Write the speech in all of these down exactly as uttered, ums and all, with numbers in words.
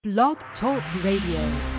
Blog Talk Radio.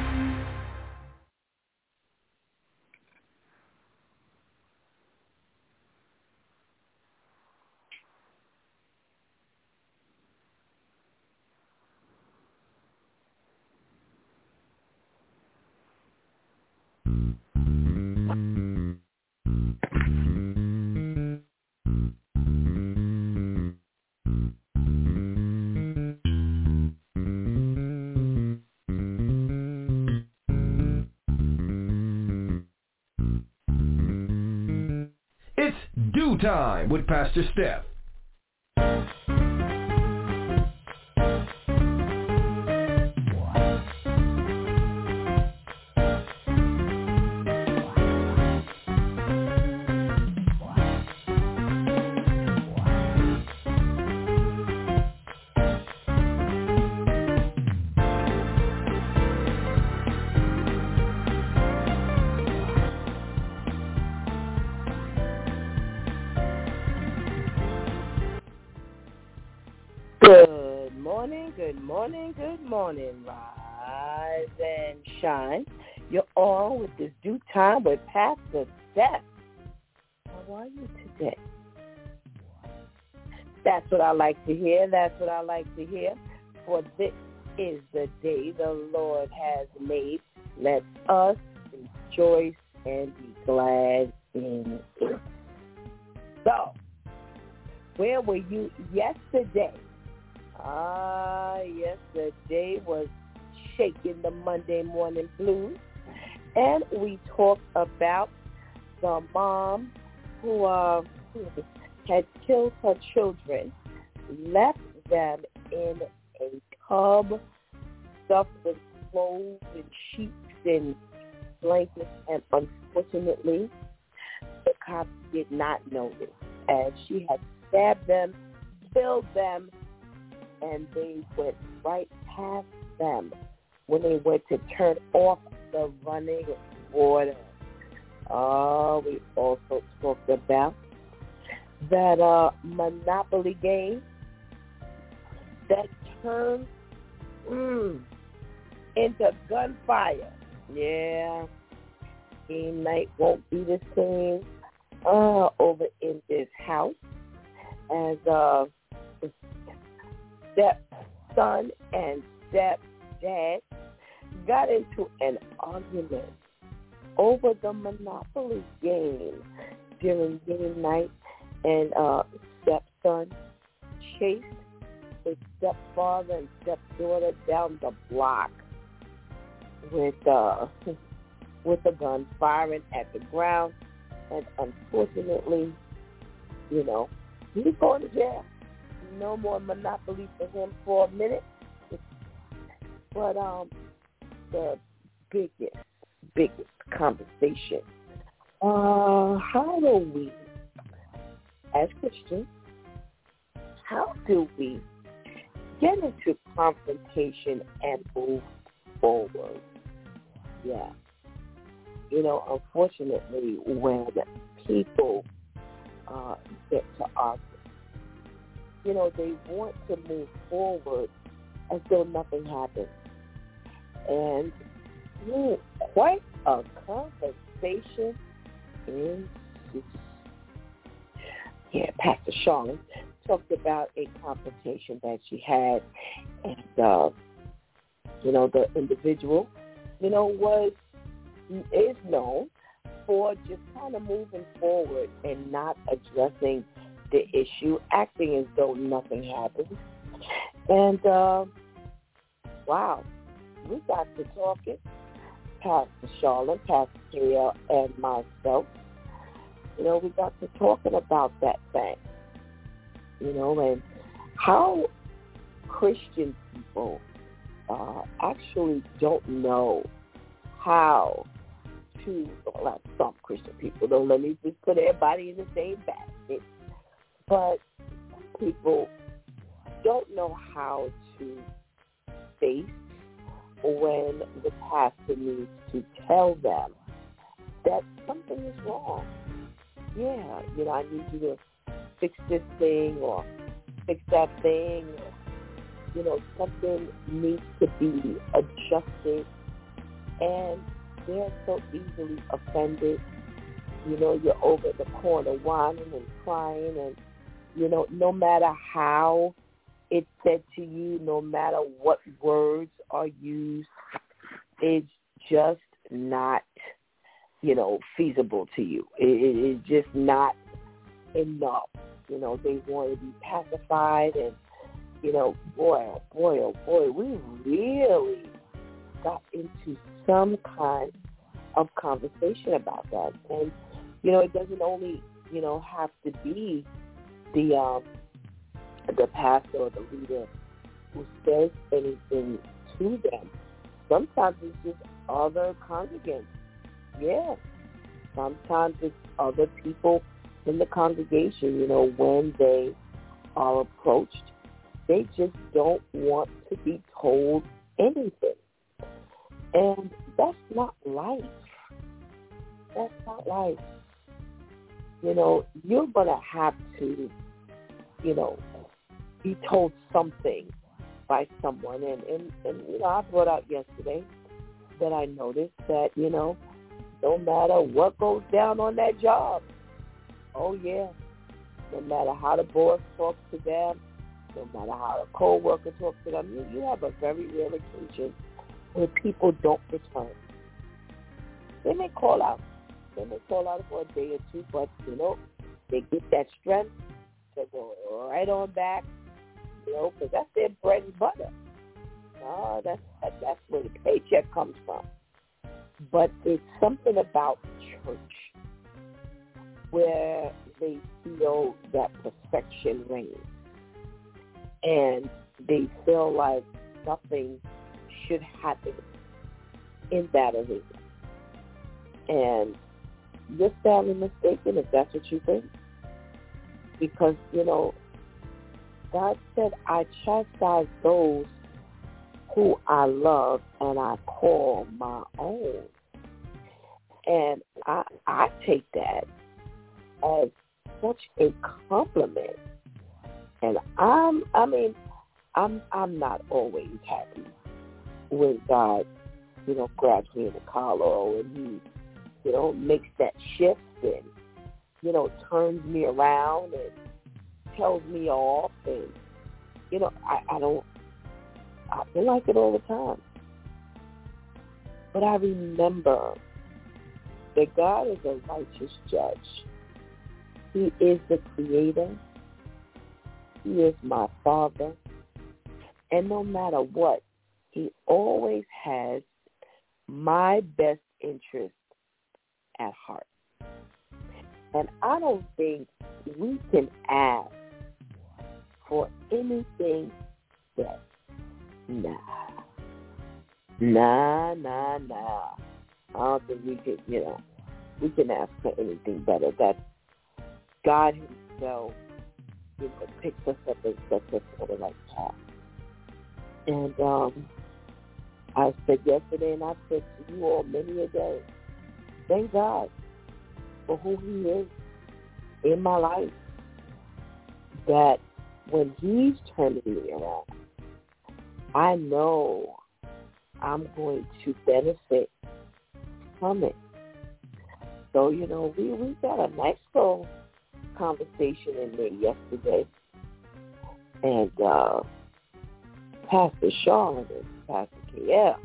It's Dew Time with Pastor Steph. Good morning, good morning, good morning. Rise and shine. You're on with this Dew Time with Pastor Steph. How are you today? That's what I like to hear. That's what I like to hear. For this is the day the Lord has made. Let us rejoice and be glad in it. So, where were you yesterday? Ah, yesterday was shaking the Monday morning blues, and we talked about the mom who uh, had killed her children, left them in a tub stuffed with clothes and sheets and blankets, and unfortunately, the cops did not notice, as she had stabbed them, killed them, and they went right past them when they went to turn off the running water. Oh, we also talked about that uh, Monopoly game that turned mm, into gunfire. Yeah, game night won't be the same uh, over in this house as uh, stepson and stepdad got into an argument over the Monopoly game during game night, and uh, stepson chased his stepfather and stepdaughter down the block with uh, with a gun, firing at the ground, and unfortunately, you know, he's going to jail. No more Monopoly for him for a minute. But um, the biggest, biggest conversation, uh, how do we, as Christians, how do we get into confrontation and move forward? Yeah. You know, unfortunately, when people uh, get to argue, you know, they want to move forward as though nothing happened. And ooh, quite a conversation ensues. Yeah, Pastor Charlotte talked about a confrontation that she had, and, uh, you know, the individual, you know, was, is known for just kind of moving forward and not addressing the issue, acting as though nothing happened. And, uh, wow, we got to talking, Pastor Charlotte, Pastor Terrell, and myself. You know, we got to talking about that thing, you know, and how Christian people uh, actually don't know how to, like some Christian people, don't let me just put everybody in the same basket. But people don't know how to face when the pastor needs to tell them that something is wrong. Yeah, you know, I need you to fix this thing or fix that thing. Or, you know, something needs to be adjusted, and they're so easily offended. You know, you're over the corner whining and crying, and, you know, no matter how it's said to you, no matter what words are used, it's just not, you know, feasible to you. It, it, it's just not enough. You know, they want to be pacified, and, you know, boy, oh boy, oh boy, we really got into some kind of conversation about that. And, you know, it doesn't only, you know, have to be the um, the pastor or the leader who says anything to them. Sometimes it's just other congregants. Yeah. Sometimes it's other people in the congregation, you know, when they are approached, they just don't want to be told anything. And that's not life. That's not life. You know, you're going to have to, you know, be told something by someone. And, and, and, you know, I brought out yesterday that I noticed that, you know, no matter what goes down on that job, oh, yeah, no matter how the boss talks to them, no matter how the co-worker talks to them, you, you have a very rare occasion where people don't return. They may call out. They may call out for a day or two, but, you know, they get that strength to go right on back, you know, because that's their bread and butter. Uh, that's, that, that's where the paycheck comes from. But it's something about church where they feel that perfection reigns. And they feel like nothing should happen in that arena. And you're sadly mistaken if that's what you think. Because, you know, God said, I chastise those who I love and I call my own. And I, I take that as such a compliment. And I'm, I mean, I'm, I'm not always happy when God, you know, grabs me in the collar or when he, you know, makes that shift and, you know, turns me around and tells me off. And, you know, I, I don't, I feel like it all the time. But I remember that God is a righteous judge. He is the creator. He is my Father. And no matter what, he always has my best interest at heart. And I don't think we can ask for anything that, nah, nah, nah, nah. I don't think we can, you know, we can ask for anything better. That God himself, you know, picks us up and sets us on the right path. And um, I said yesterday, and I've said to you all many a day, thank God for who he is in my life. That when he's turning me around, I know I'm going to benefit from it. So, you know, we, we got a nice little conversation in there yesterday. And uh, Pastor Sean and Pastor K L,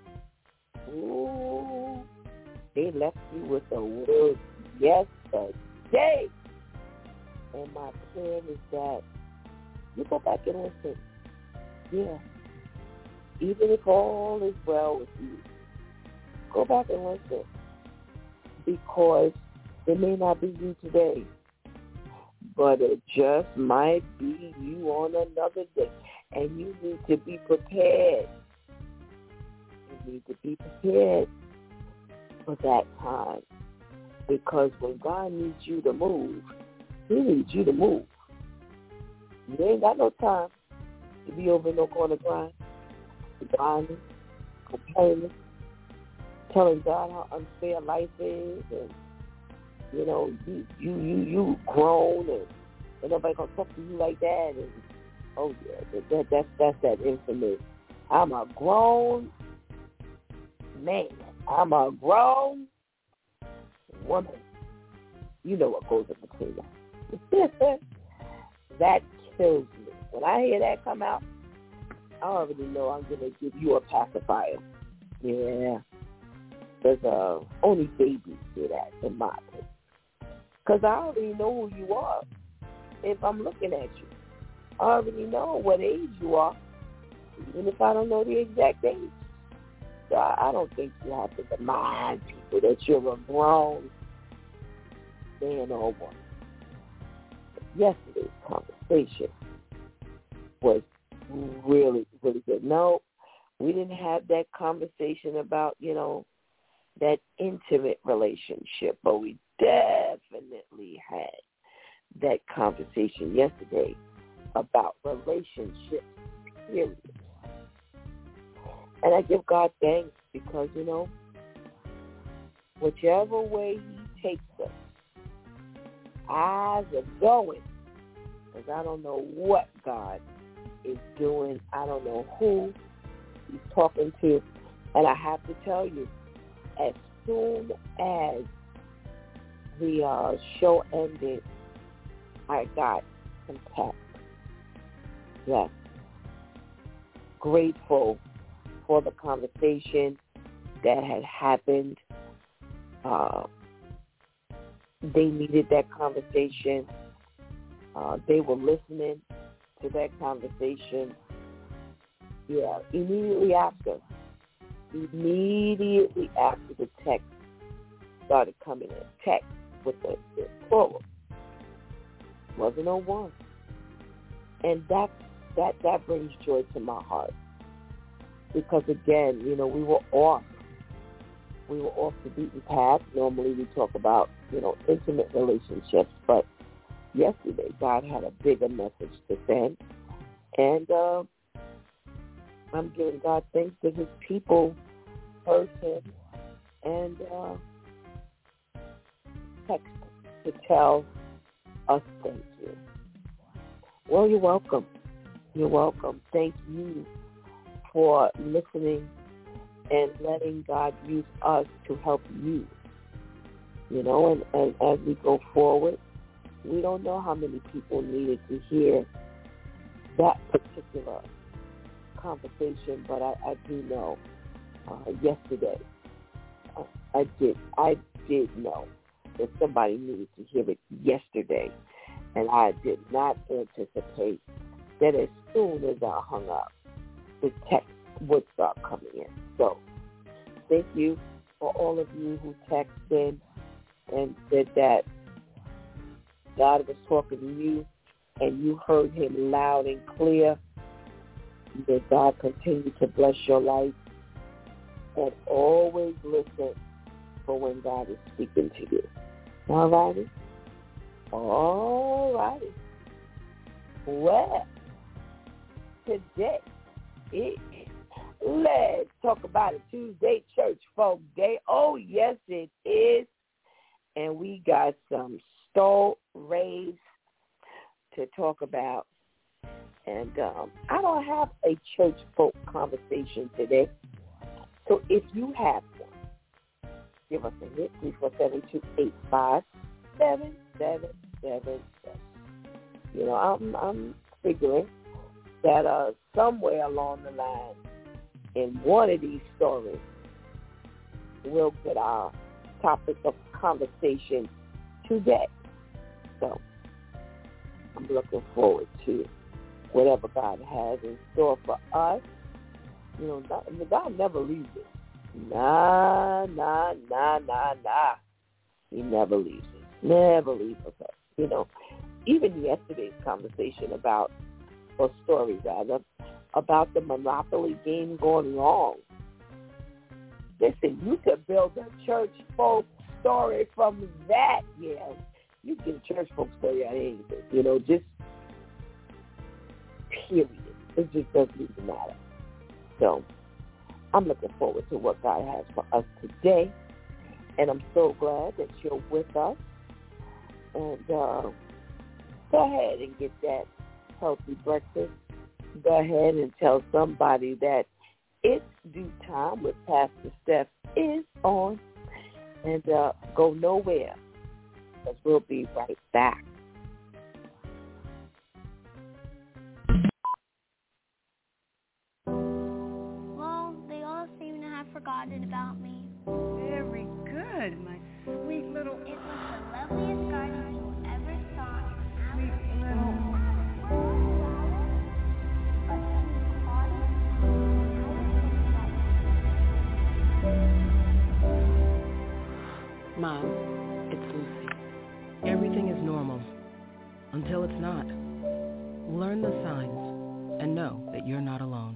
ooh, they left me with a word yesterday. And my prayer is that you go back and listen. Yeah. Even if all is well with you, go back and listen. Because it may not be you today, but it just might be you on another day. And you need to be prepared. You need to be prepared for that time. Because when God needs you to move, he needs you to move. You ain't got no time to be over in no corner crying, whining, complaining, telling God how unfair life is, and you know you you you you grown and, and nobody gonna talk to you like that, and Oh, yeah, that, that, that's, that's that infamous, I'm a grown man. I'm a grown woman. You know what goes in between them. That kills me. When I hear that come out, I already know I'm going to give you a pacifier. Yeah. Because uh, only babies do that, in my opinion. Because I already know who you are if I'm looking at you. I already know what age you are, even if I don't know the exact age. So I, I don't think you have to remind people that you're a grown man or woman. Yesterday's conversation was really, really good. No, we didn't have that conversation about, you know, that intimate relationship, but we definitely had that conversation yesterday about relationships, period. And I give God thanks because, you know, whichever way he takes us, eyes are going, because I don't know what God is doing. I don't know who he's talking to. And I have to tell you, as soon as the uh, show ended, I got some text. Yes. Grateful for the conversation that had happened. Uh, they needed that conversation. Uh, they were listening to that conversation. Yeah, immediately after. Immediately after the text started coming in. Text with the, the plural. Wasn't no one. And that, that, that brings joy to my heart. Because, again, you know, we were off. We were off the beaten path. Normally we talk about, you know, intimate relationships. But yesterday God had a bigger message to send. And uh, I'm giving God thanks that his people heard him and uh, text to tell us thank you. Well, you're welcome. You're welcome. Thank you for listening and letting God use us to help you. You know, and, and as we go forward, we don't know how many people needed to hear that particular conversation, but I, I do know uh, yesterday, uh, I did I did know that somebody needed to hear it yesterday, and I did not anticipate that as soon as I hung up, the text would start coming in. So thank you for all of you who texted and said that God was talking to you and you heard him loud and clear. May God continue to bless your life, and always listen for when God is speaking to you. All righty? All righty. Well, today is Let's Talk About It Tuesday Church Folk Day. Oh, yes, it is. And we got some stories to talk about. And um, I don't have a church folk conversation today. So if you have one, give us a hit, three four seven, two eight five, seven seven seven seven. You know, I'm, I'm figuring that uh, somewhere along the line in one of these stories, we'll get our topic of conversation today. So I'm looking forward to whatever God has in store for us. You know, God, God never leaves us. Nah, nah, nah, nah, nah. He never leaves us. Never leaves us. You know, even yesterday's conversation about, or story rather, about the Monopoly game going wrong. Listen, you could build a church folk story from that, yeah. You can get a church folk story out of anything, you know, just period. It just doesn't even matter. So I'm looking forward to what God has for us today. And I'm so glad that you're with us. And uh, go ahead and get that healthy breakfast. go ahead and tell somebody that It's Due Time with Pastor Steph is on, and uh, go nowhere, because we'll be right back. Well, they all seem to have forgotten about me. Very good, my sweet little... It was the loveliest garden you ever saw. Sweet little... Mom, it's Lucy. Everything is normal until it's not. Learn the signs and know that you're not alone.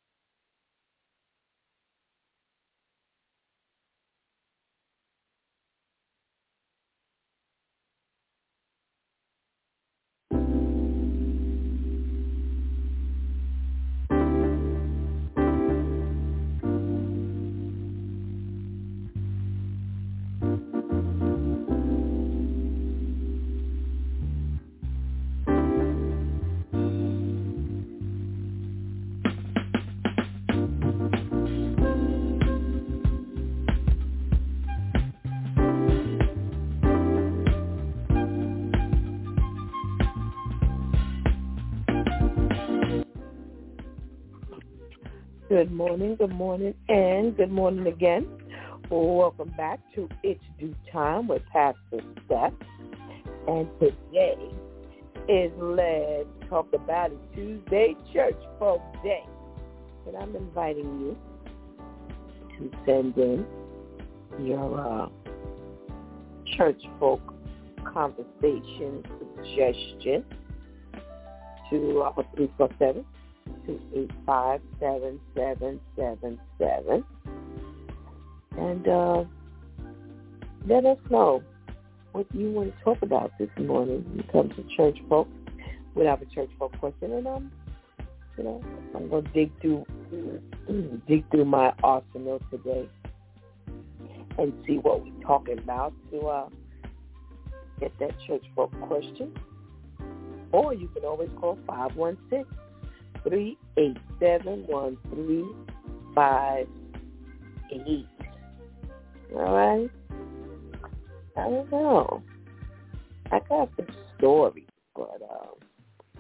Good morning, good morning, and good morning again. Welcome back to It's Due Time with Pastor Steph. And today is Let's Talk About It Tuesday Church Folk Day. And I'm inviting you to send in your uh, church folk conversation suggestion to our three four seven, two eight five, seven seven seven seven. And uh, let us know what you want to talk about this morning when it comes to church folk. We'll have a church folk question, and um, you know, I'm gonna dig through dig through my arsenal today and see what we're talking about to uh, get that church folk question. Or you can always call five one six, three eight seven, one three five eight. All right? I don't know. I got some stories, but um,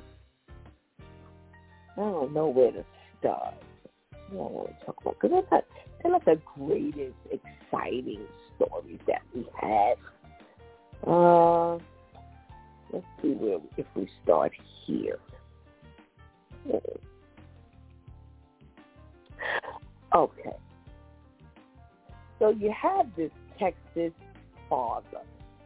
I don't know where to start. I don't want to talk about, because they're not, they're not the greatest, exciting stories that we had. Uh, let's see where if we start here. Okay. So you have this Texas father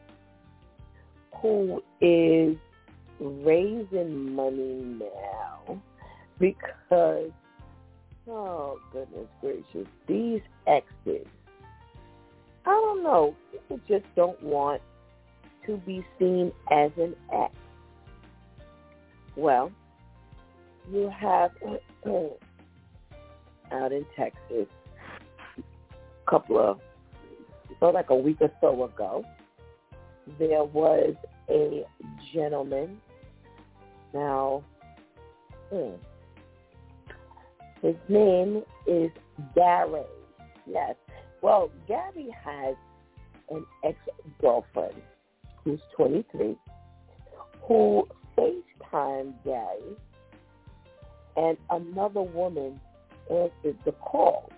who is raising money now because, oh, goodness gracious, these exes, I don't know, people just don't want to be seen as an ex. Well, you have out in Texas a couple of, so like a week or so ago, there was a gentleman. Now, hmm, his name is Gary. Yes. Well, Gary has an ex-girlfriend who's twenty-three, who FaceTimed Gary, and another woman answered the call.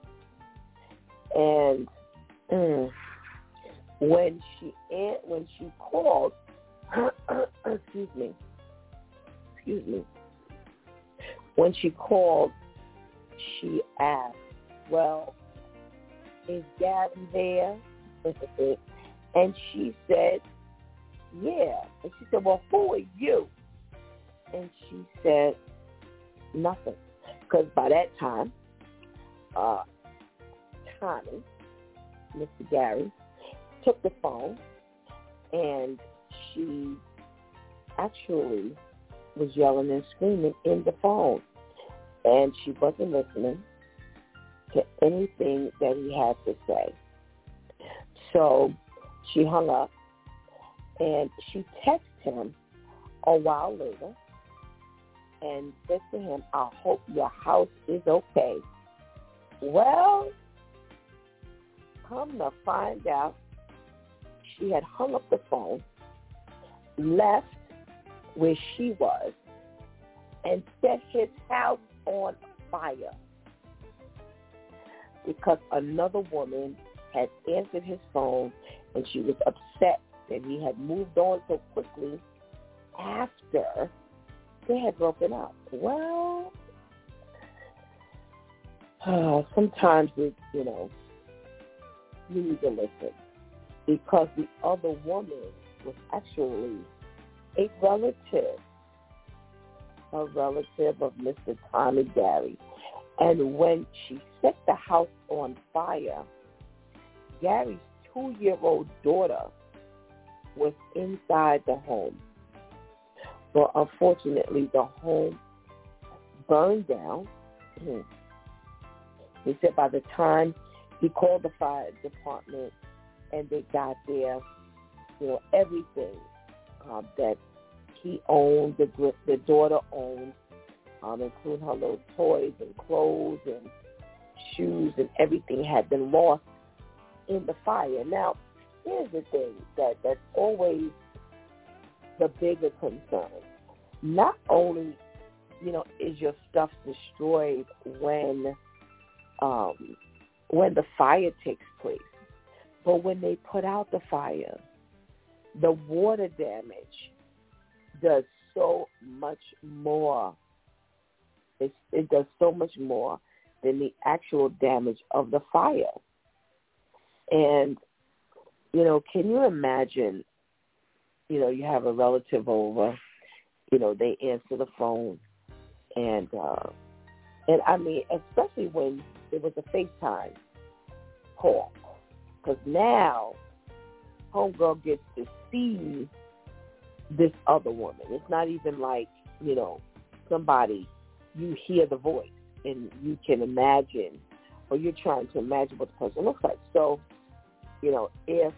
And mm, when she when she called, excuse me, excuse me, when she called, she asked, "Well, is Gary there?" And she said, "Yeah." And she said, "Well, who are you?" And she said, "Nothing." Because by that time, uh, Tommy, Mister Gary, took the phone, and she actually was yelling and screaming in the phone. And she wasn't listening to anything that he had to say. So she hung up, and she texted him a while later and said to him, I hope your house is okay. Well, come to find out, she had hung up the phone, left where she was, and set his house on fire because another woman had answered his phone, and she was upset that he had moved on so quickly after they had broken up. Well, uh, sometimes it, you know, you need to listen, because the other woman was actually a relative, a relative of Mister Tommy Gary. And when she set the house on fire, Gary's two-year-old daughter was inside the home. But unfortunately, the home burned down. He said by the time he called the fire department and they got there, you know, everything um, that he owned, the, the daughter owned, um, including her little toys and clothes and shoes and everything had been lost in the fire. Now, here's the thing that, that's always the bigger concern. Not only, you know, is your stuff destroyed when um, when the fire takes place, but when they put out the fire, the water damage does so much more. It, it does so much more than the actual damage of the fire. And, you know, can you imagine, you know, you have a relative over, you know, they answer the phone, and, uh, and I mean, especially when it was a FaceTime call, because now homegirl gets to see this other woman. It's not even like, you know, somebody, you hear the voice and you can imagine, or you're trying to imagine what the person looks like. So, you know, if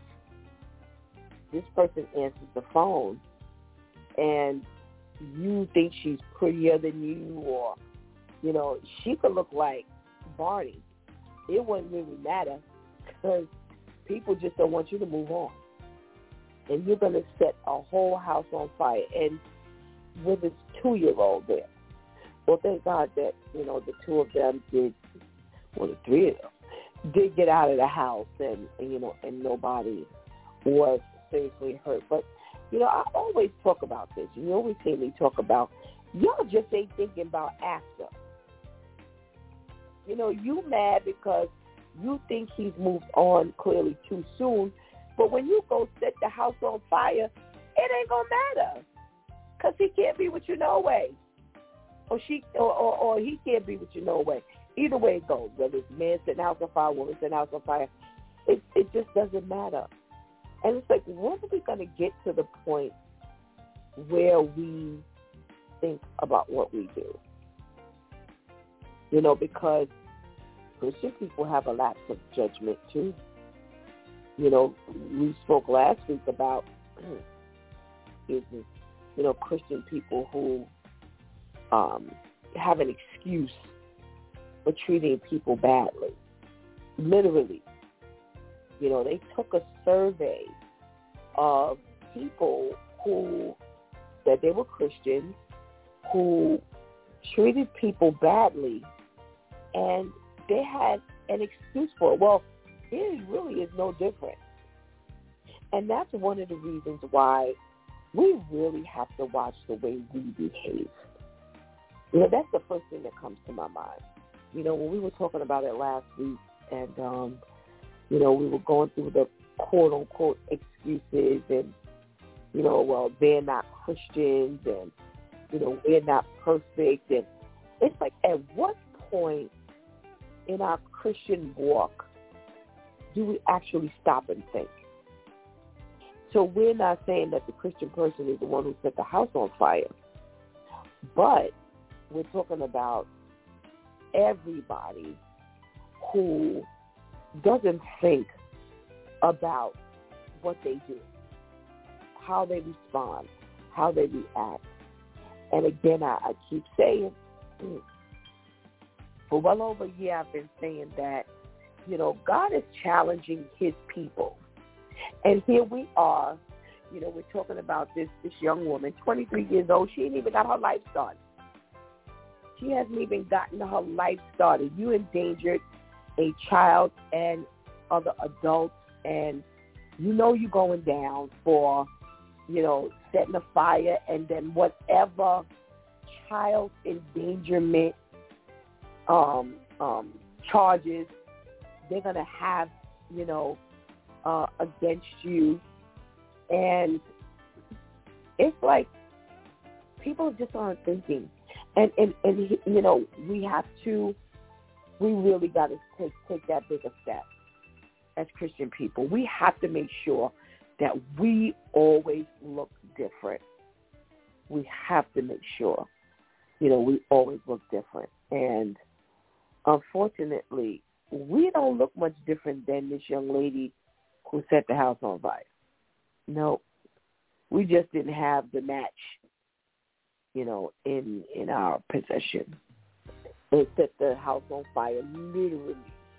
this person answers the phone and you think she's prettier than you, or, you know, she could look like Barney, it wouldn't really matter, because people just don't want you to move on. And you're going to set a whole house on fire, and with this two-year-old there. Well, thank God that, you know, the two of them did, well, the three of them, did get out of the house, and, and you know, and nobody was seriously hurt. But, you know, I always talk about this. You always hear me talk about, y'all just ain't thinking about after. You know, you mad because you think he's moved on clearly too soon, but when you go set the house on fire, it ain't going to matter, because he can't be with you no way. Or she, or, or, or he can't be with you no way. Either way it goes, whether it's man setting the house on fire, woman setting the house on fire, it, it just doesn't matter. And it's like, when are we going to get to the point where we think about what we do? You know, because Christian people have a lapse of judgment too. You know, we spoke last week about, excuse me, you know, Christian people who um, have an excuse for treating people badly. Literally. You know, they took a survey of people who said they were Christians, who treated people badly, and they had an excuse for it. Well, it really is no different. And that's one of the reasons why we really have to watch the way we behave. You know, that's the first thing that comes to my mind. You know, when we were talking about it last week, and, um, you know, we were going through the quote-unquote excuses, and, you know, well, they're not Christians, and, you know, we're not perfect. And it's like, at what point in our Christian walk do we actually stop and think? So we're not saying that the Christian person is the one who set the house on fire, but we're talking about everybody who doesn't think about what they do, how they respond, how they react. and again, I, I keep saying, for well over a year, I've been saying that, you know, God is challenging his people. And here we are, you know, we're talking about this, this young woman, twenty-three years old. She ain't even got her life started. She hasn't even gotten her life started. You endangered a child and other adults, and you know you're going down for, you know, setting a fire, and then whatever child endangerment um, um, charges they're going to have, you know, uh, against you. And it's like people just aren't thinking. And, and, and, you know, we have to, we really got to take, take that bigger step as Christian people. We have to make sure that we always look different. We have to make sure, you know, we always look different. And unfortunately, we don't look much different than this young lady who set the house on fire. No, we just didn't have the match, you know, in in our possession. It set the house on fire, literally.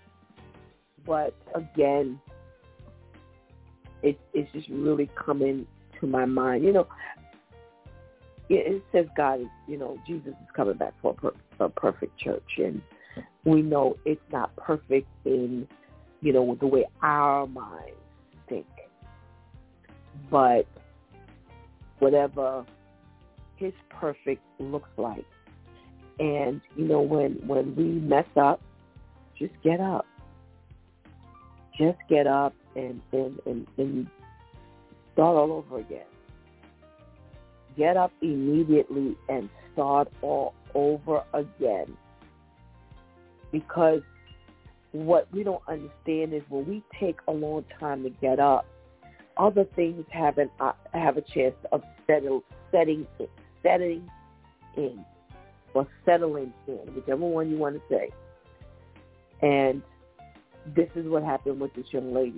But again, it, it's just really coming to my mind. You know, it, it says God is, you know, Jesus is coming back for a, per, a perfect church. And we know it's not perfect in, you know, the way our minds think. But whatever his perfect looks like. And, you know, when, when we mess up, just get up. Just get up and, and, and, and start all over again. Get up immediately and start all over again. Because what we don't understand is when we take a long time to get up, other things have an uh, have a chance of settle, setting setting in or settling in, whichever one you want to say. And this is what happened with this young lady.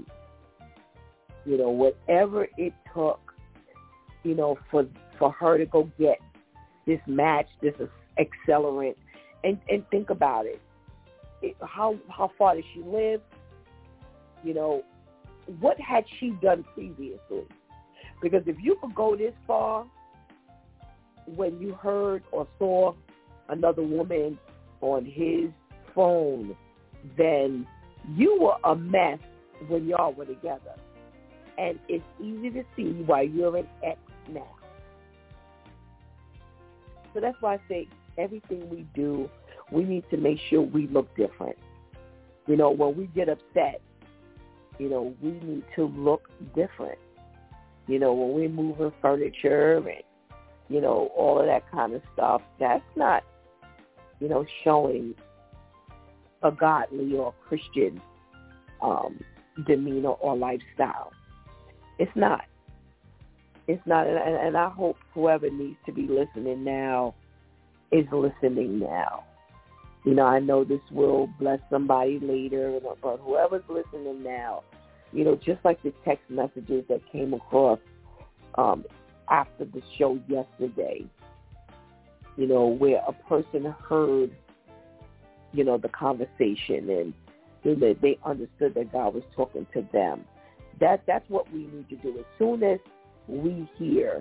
You know, whatever it took, you know, for for her to go get this match, this accelerant, and and think about it. it how how far did she live? You know, what had she done previously? Because if you could go this far when you heard or saw another woman on his phone, then you were a mess when y'all were together. And it's easy to see why you're an ex now. So that's why I say everything we do, we need to make sure we look different. You know, when we get upset, you know, we need to look different. You know, when we're moving furniture and, you know, all of that kind of stuff, that's not, you know, showing a godly or Christian um, demeanor or lifestyle. It's not. It's not. And, and I hope whoever needs to be listening now is listening now. You know, I know this will bless somebody later, but whoever's listening now, you know, just like the text messages that came across um, after the show yesterday, you know, where a person heard, you know, the conversation and you know, they understood that God was talking to them. That That's what we need to do. As soon as we hear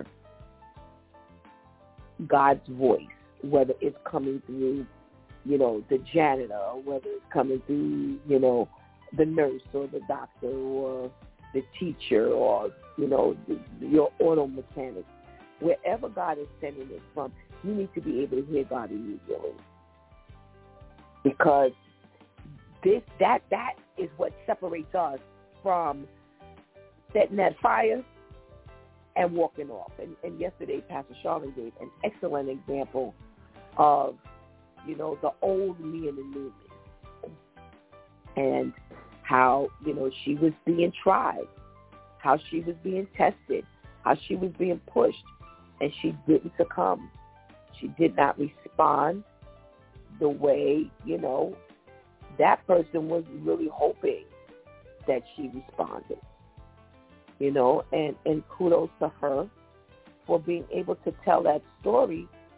God's voice, whether it's coming through, you know, the janitor, or whether it's coming through, you know, the nurse or the doctor or the teacher or, you know, the, your auto mechanic, wherever God is sending it from, you need to be able to hear God immediately. Because this that that is what separates us from setting that fire and walking off. And, and yesterday, Pastor Charlotte gave an excellent example of, you know, the old me and the new me. And how, you know, she was being tried, how she was being tested, how she was being pushed, and she didn't succumb. She did not respond the way, you know, that person was really hoping that she responded. You know, and, and kudos to her for being able to tell that story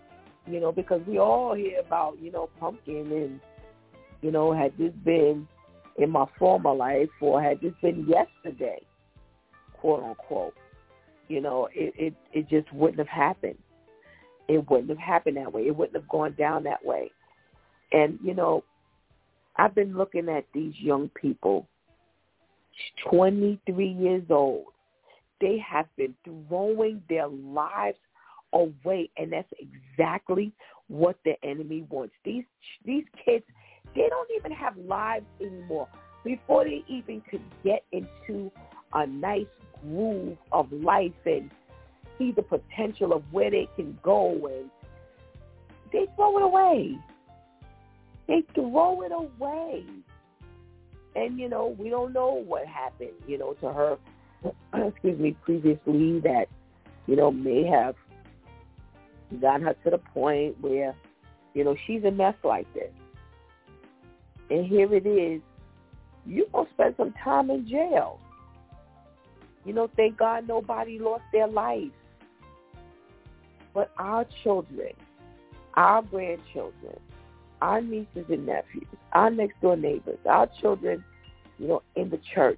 You know, because we all hear about, you know, pumpkin and, you know, had this been in my former life or had this been yesterday, quote unquote, you know, it, it, it just wouldn't have happened. It wouldn't have happened that way. It wouldn't have gone down that way. And, you know, I've been looking at these young people, twenty-three years old. They have been throwing their lives away, and that's exactly what the enemy wants. These these kids, they don't even have lives anymore. Before they even could get into a nice groove of life and see the potential of where they can go, and they throw it away. They throw it away. And, you know, we don't know what happened, you know, to her, excuse me, previously that, you know, may have gotten her to the point where, you know, she's a mess like this. And here it is. You're going to spend some time in jail. You know, thank God nobody lost their life. But our children, our grandchildren, our nieces and nephews, our next door neighbors, our children, you know, in the church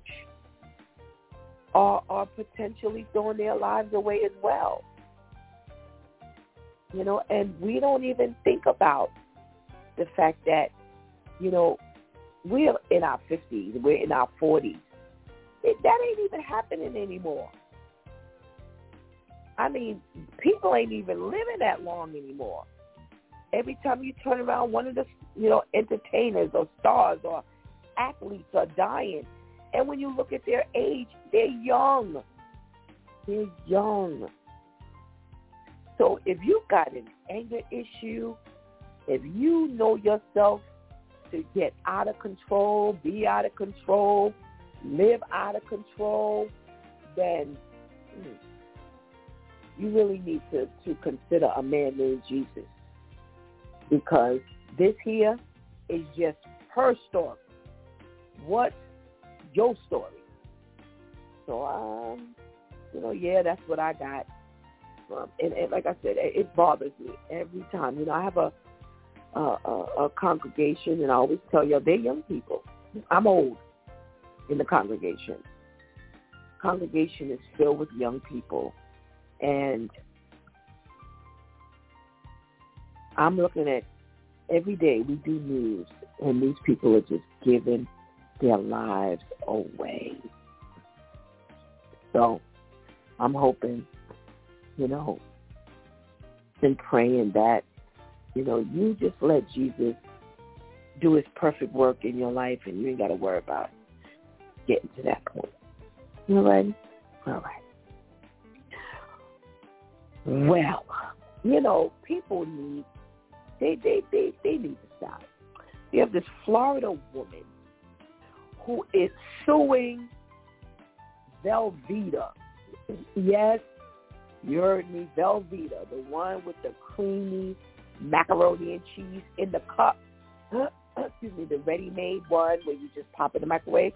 are, are potentially throwing their lives away as well. You know, and we don't even think about the fact that, you know, we're in our fifties, we're in our forties. It, that ain't even happening anymore. I mean, people ain't even living that long anymore. Every time you turn around, one of the, you know, entertainers or stars or athletes are dying. And when you look at their age, they're young. They're young. So if you've got an anger issue, if you know yourself to get out of control, be out of control, live out of control, then mm, you really need to, to consider a man named Jesus. Because this here is just her story. What's your story? So, um, you know, yeah, that's what I got. Um, and, and like I said, it, it bothers me every time. You know, I have a, a, a, a congregation, and I always tell you, they're young people. I'm old in the congregation. Congregation is filled with young people. And I'm looking at every day we do news, and these people are just giving their lives away. So I'm hoping, you know, and praying that, you know, you just let Jesus do his perfect work in your life, and you ain't got to worry about getting to that point. You all right? All right. Well, you know, people need They, they, they, they need to stop. You have this Florida woman who is suing Velveeta. Yes, you heard me, Velveeta, the one with the creamy macaroni and cheese in the cup. Excuse me, the ready-made one where you just pop in the microwave.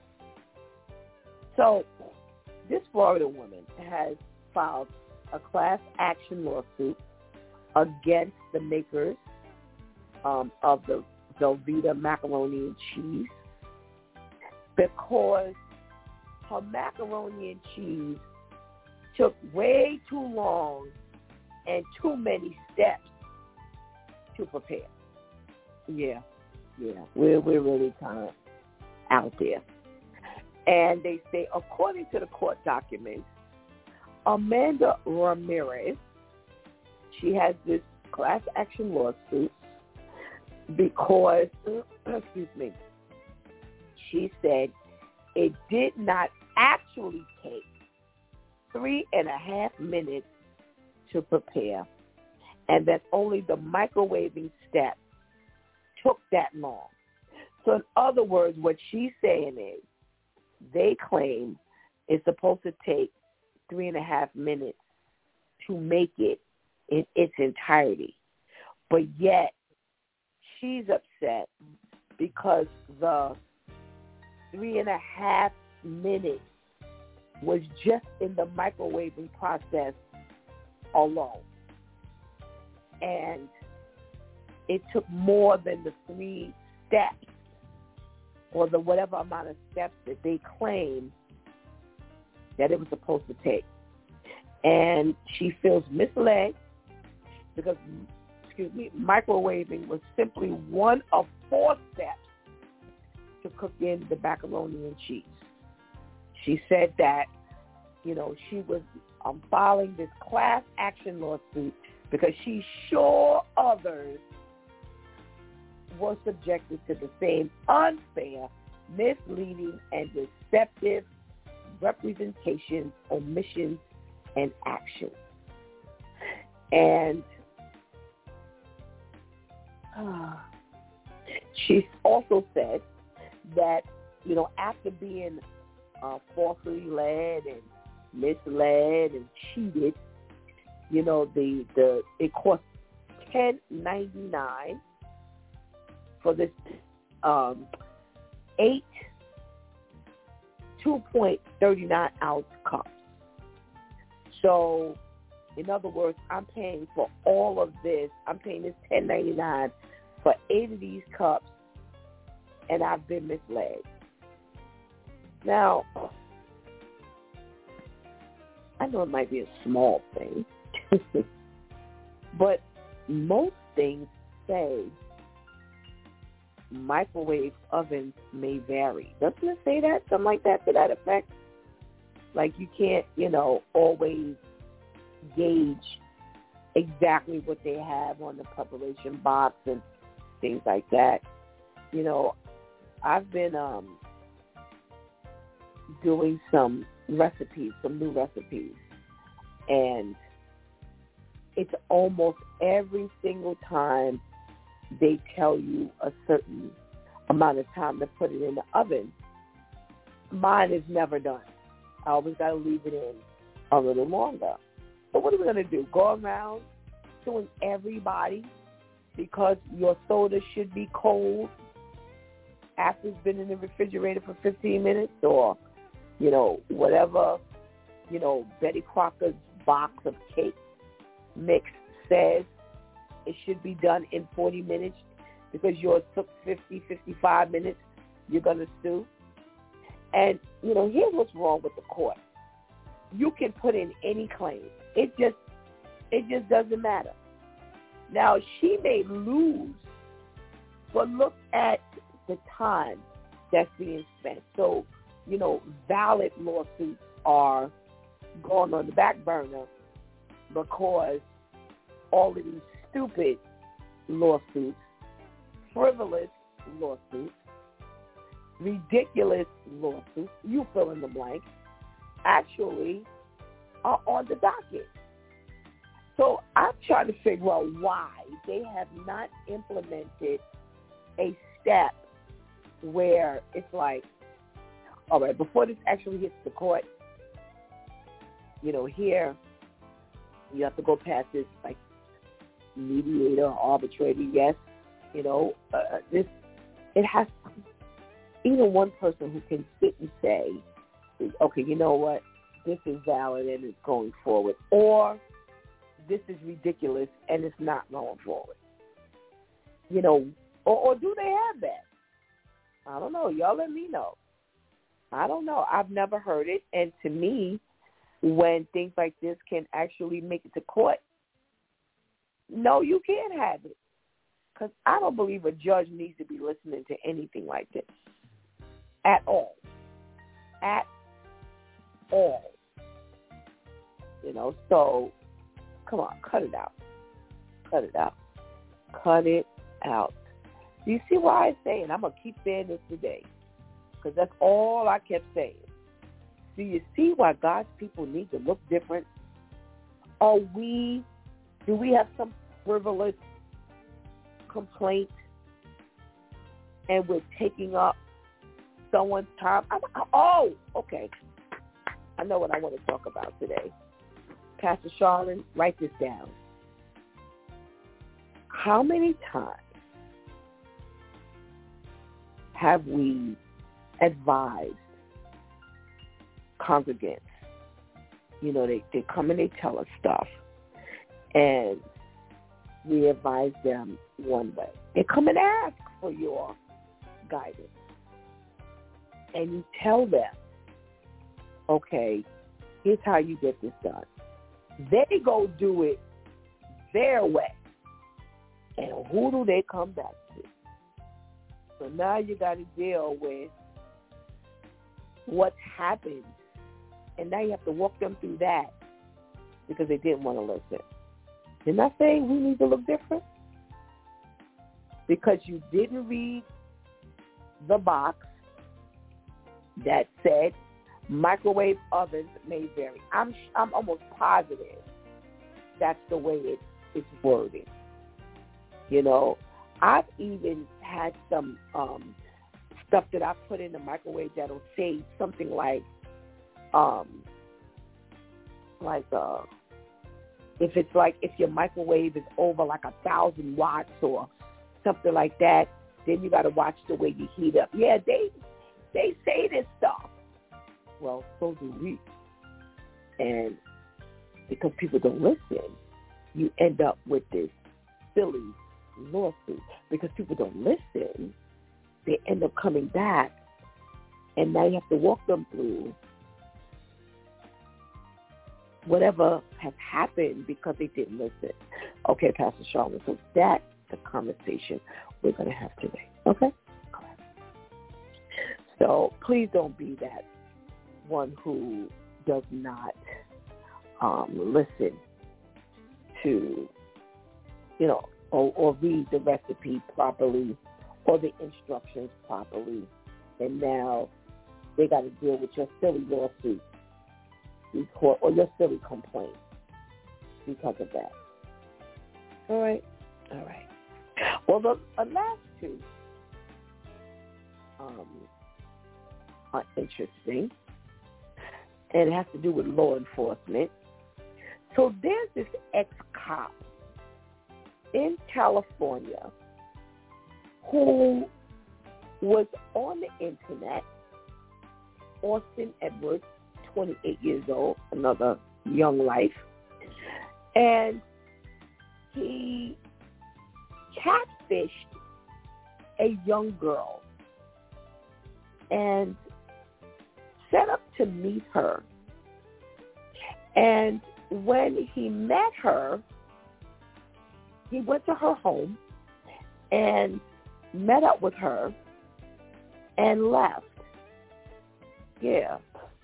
So this Florida woman has filed a class action lawsuit against the makers um, of the Velveeta macaroni and cheese because her macaroni and cheese took way too long and too many steps to prepare. Yeah, yeah, we're, we're really kind of out there. And they say, according to the court documents, Amanda Ramirez, she has this class action lawsuit because, excuse me, she said it did not actually take three and a half minutes to prepare, and that only the microwaving step took that long. So in other words, what she's saying is they claim it's supposed to take three and a half minutes to make it in its entirety. But yet she's upset because the three and a half minutes was just in the microwaving process alone. And it took more than the three steps or the whatever amount of steps that they claimed that it was supposed to take. And she feels misled because, excuse me, microwaving was simply one of four steps to cooking the macaroni and cheese. She said that, you know, she was um, filing this class action lawsuit because she's sure others were subjected to the same unfair, misleading, and deceptive representations, omissions, and actions. And uh, she also said that, you know, after being uh, falsely led and misled and cheated, you know, the, the it cost ten ninety-nine for this um, eight two point three nine ounce cups. So, in other words, I'm paying for all of this. I'm paying this ten ninety-nine for eight of these cups, and I've been misled. Now, I know it might be a small thing, but most things say microwave ovens may vary. Doesn't it say that? Something like that to that effect? Like you can't, you know, always gauge exactly what they have on the preparation box and things like that. You know, I've been um, doing some recipes, some new recipes, and it's almost every single time they tell you a certain amount of time to put it in the oven. Mine is never done. I always got to leave it in a little longer. But what are we going to do? Go around suing everybody because your soda should be cold after it's been in the refrigerator for fifteen minutes, or, you know, whatever, you know, Betty Crocker's box of cake mix says it should be done in forty minutes because yours took fifty, fifty-five minutes. You're going to sue. And, you know, here's what's wrong with the court. You can put in any claim. It just, it just doesn't matter. Now, she may lose, but look at the time that's being spent. So, you know, valid lawsuits are going on the back burner because all of these stupid lawsuits, frivolous lawsuits, ridiculous lawsuits, you fill in the blank, actually are on the docket. So I'm trying to figure out why they have not implemented a step where it's like, all right, before this actually hits the court, you know, here you have to go past this, like, mediator, arbitrator, yes, you know, uh, this, it has even one person who can sit and say, okay, you know what, this is valid and it's going forward, or this is ridiculous and it's not going forward. You know, or, or do they have that? I don't know. Y'all let me know. I don't know. I've never heard it. And to me, when things like this can actually make it to court, no, you can't have it. Because I don't believe a judge needs to be listening to anything like this. At all. At all. You know, so come on, cut it out. Cut it out. Cut it out. Do you see why I'm saying? I'm going to keep saying this today. Because that's all I kept saying. Do you see why God's people need to look different? Are we, do we have some frivolous complaint and we're taking up someone's time? I, I, oh, okay. I know what I want to talk about today. Pastor Charlene, write this down. How many times have we advised congregants? You know, they, they come and they tell us stuff. And we advise them one way. They come and ask for your guidance. And you tell them, okay, here's how you get this done. They go do it their way. And who do they come back to? So now you got to deal with what's happened. And now you have to walk them through that because they didn't want to listen. Didn't I say we need to look different? Because you didn't read the box that said microwave ovens may vary. I'm I'm almost positive that's the way it, it's worded. You know, I've even had some um, stuff that I put in the microwave that'll say something like, um, like uh, if it's like if your microwave is over like a thousand watts or something like that, then you got to watch the way you heat up. Yeah, they they say this stuff. Well, so do we. And because people don't listen, you end up with this silly lawsuit. Because people don't listen, they end up coming back, and now you have to walk them through whatever has happened because they didn't listen. Okay, Pastor Charlotte, so that's the conversation we're going to have today. Okay? All right. So please don't be that one who does not um, listen to, you know, or, or read the recipe properly or the instructions properly. And now they got to deal with your silly lawsuit or your silly complaint because of that. All right? All right. Well, the uh, last two um, are interesting, and it has to do with law enforcement. So there's this ex-cop in California who was on the internet, Austin Edwards, twenty-eight years old, another young life, and he catfished a young girl and set up to meet her. And when he met her, he went to her home and met up with her and left. Yeah.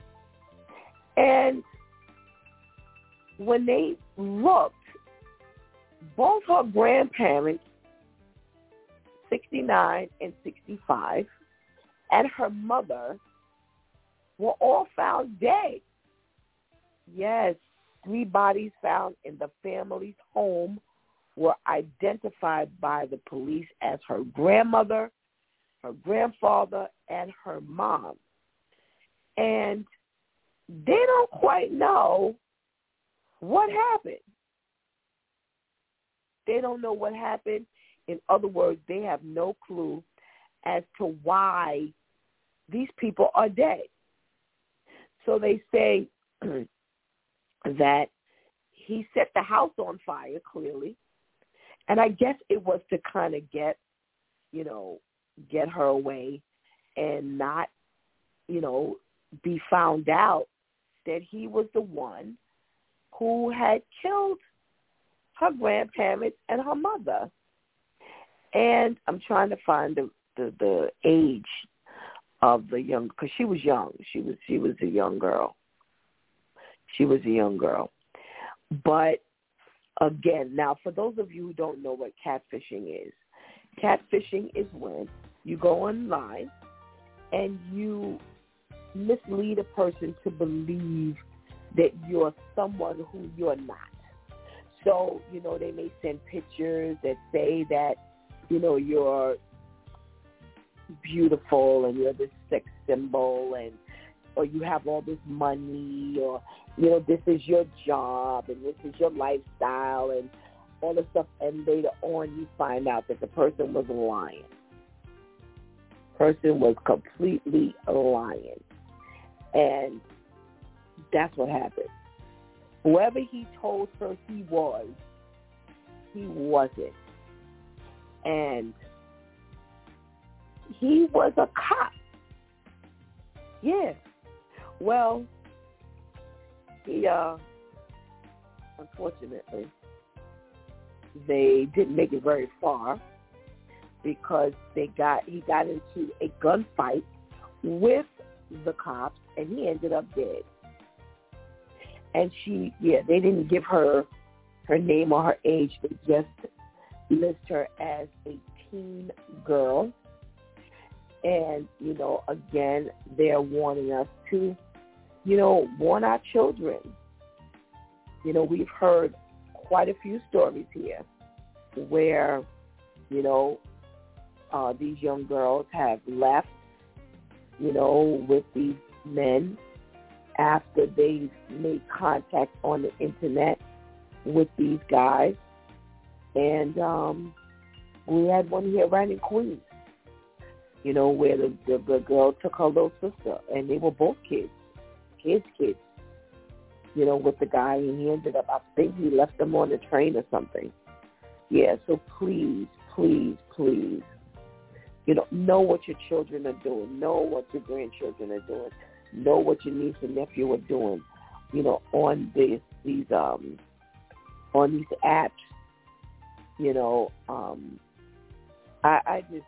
And when they looked, both her grandparents, sixty-nine and sixty-five, and her mother were all found dead. Yes, three bodies found in the family's home were identified by the police as her grandmother, her grandfather, and her mom. And they don't quite know what happened. They don't know what happened. In other words, they have no clue as to why these people are dead. So they say that he set the house on fire, clearly. And I guess it was to kind of get, you know, get her away and not, you know, be found out that he was the one who had killed her grandparents and her mother. And I'm trying to find the, the, the age of the young, because she was young. She was she was a young girl. She was a young girl. But again, now for those of you who don't know what catfishing is, catfishing is when you go online and you mislead a person to believe that you're someone who you're not. So, you know, they may send pictures that say that, you know, you're beautiful and you're this sex symbol, and or you have all this money, or, you know, this is your job and this is your lifestyle and all this stuff. And later on you find out that the person was lying. Person was completely lying. And that's what happened. Whoever he told her he was, he wasn't. And he was a cop. Yeah. Well, he, uh, unfortunately, they didn't make it very far because they got he got into a gunfight with the cops, and he ended up dead. And she, yeah, they didn't give her her name or her age. They just list her as a teen girl. And, you know, again, they're warning us to, you know, warn our children. You know, we've heard quite a few stories here where, you know, uh, these young girls have left, you know, with these men after they've made contact on the internet with these guys. And um, we had one here right in Queens, you know, where the, the, the girl took her little sister, and they were both kids, kids, kids, you know, with the guy, and he ended up, I think he left them on the train or something. Yeah, so please, please, please, you know, know what your children are doing. Know what your grandchildren are doing. Know what your niece and nephew are doing, you know, on this, these, um, on these apps, you know. Um, I, I just,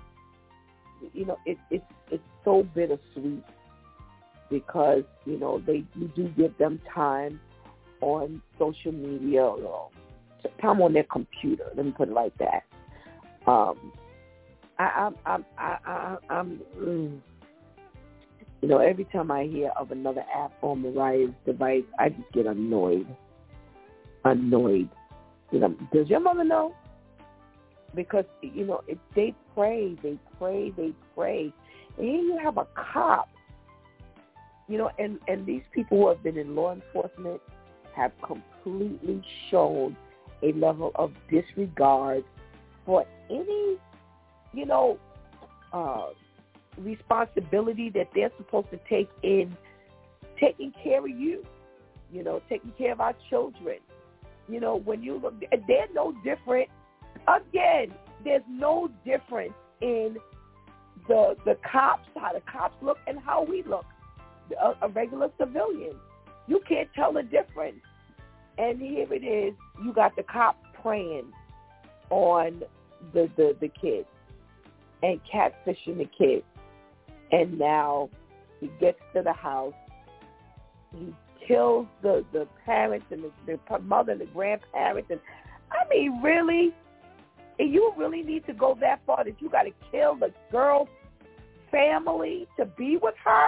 you know, it, it's it's so bittersweet because, you know, they you do give them time on social media or time on their computer. Let me put it like that. Um, I, I'm, I'm, I, I, I'm, mm, you know, every time I hear of another app on Mariah's device, I just get annoyed. Annoyed. You know, does your mother know? Because, you know, if they pray, they pray, they pray. And here you have a cop, you know, and, and these people who have been in law enforcement have completely shown a level of disregard for any, you know, uh, responsibility that they're supposed to take in taking care of you, you know, taking care of our children. You know, when you look, they're no different. Again, there's no difference in the the cops, how the cops look and how we look, a, a regular civilian. You can't tell the difference. And here it is, you got the cop preying on the, the, the kids and catfishing the kids. And now he gets to the house, he kills the, the parents and the, the mother and the grandparents. And I mean, really? And you really need to go that far that you got to kill the girl's family to be with her?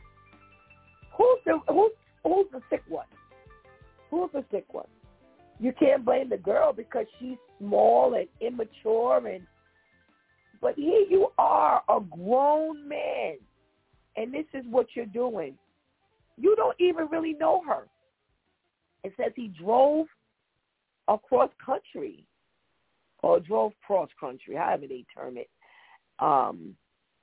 Who's the who's who's the sick one? Who's the sick one? You can't blame the girl because she's small and immature, and but here you are, a grown man, and this is what you're doing. You don't even really know her. It says he drove across country. Or drove cross country, however they term it, um,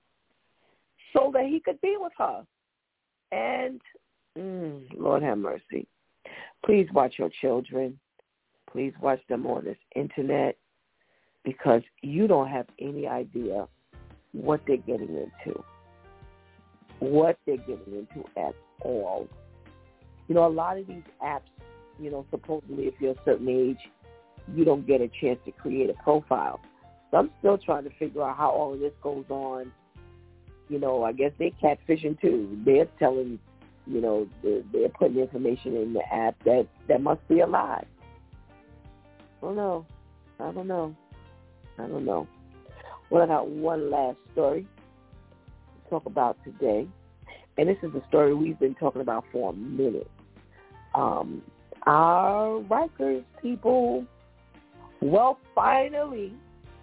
so that he could be with her. And mm, Lord have mercy. Please watch your children. Please watch them on this internet, because you don't have any idea what they're getting into. What they're getting into at all. You know, a lot of these apps, you know, supposedly if you're a certain age, you don't get a chance to create a profile. So I'm still trying to figure out how all of this goes on. You know, I guess they're catfishing too. They're telling, you know, they're, they're putting information in the app that, that must be a lie. I don't know. I don't know. I don't know. Well, I got one last story to talk about today. And this is a story we've been talking about for a minute. Um, our Rikers people, well, finally,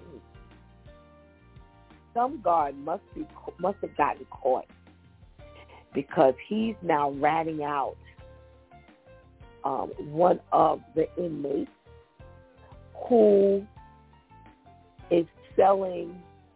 some guard must be must have gotten caught, because he's now ratting out um, one of the inmates who is selling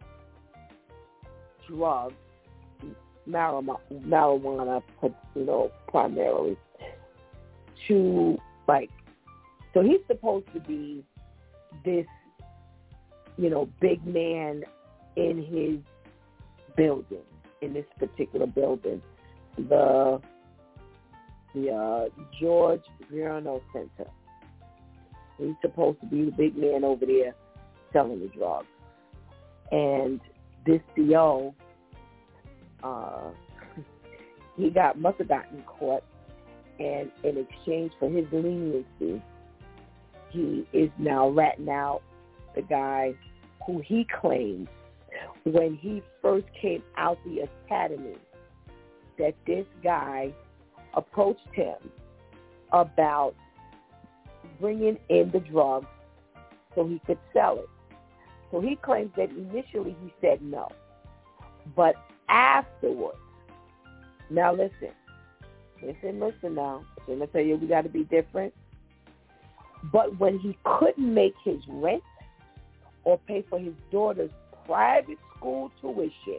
drugs, marijuana, marijuana, you know, primarily to, like, so he's supposed to be this, you know, big man in his building, in this particular building, the the uh, George Verno Center. He's supposed to be the big man over there selling the drugs. And this C O, uh, he got must have gotten caught, and in exchange for his leniency, he is now ratting out the guy who he claims when he first came out the academy, that this guy approached him about bringing in the drugs so he could sell it. So he claims that initially he said no. But afterwards, now listen, listen, listen now. I'm going to tell you we got to be different. But when he couldn't make his rent or pay for his daughter's private school tuition,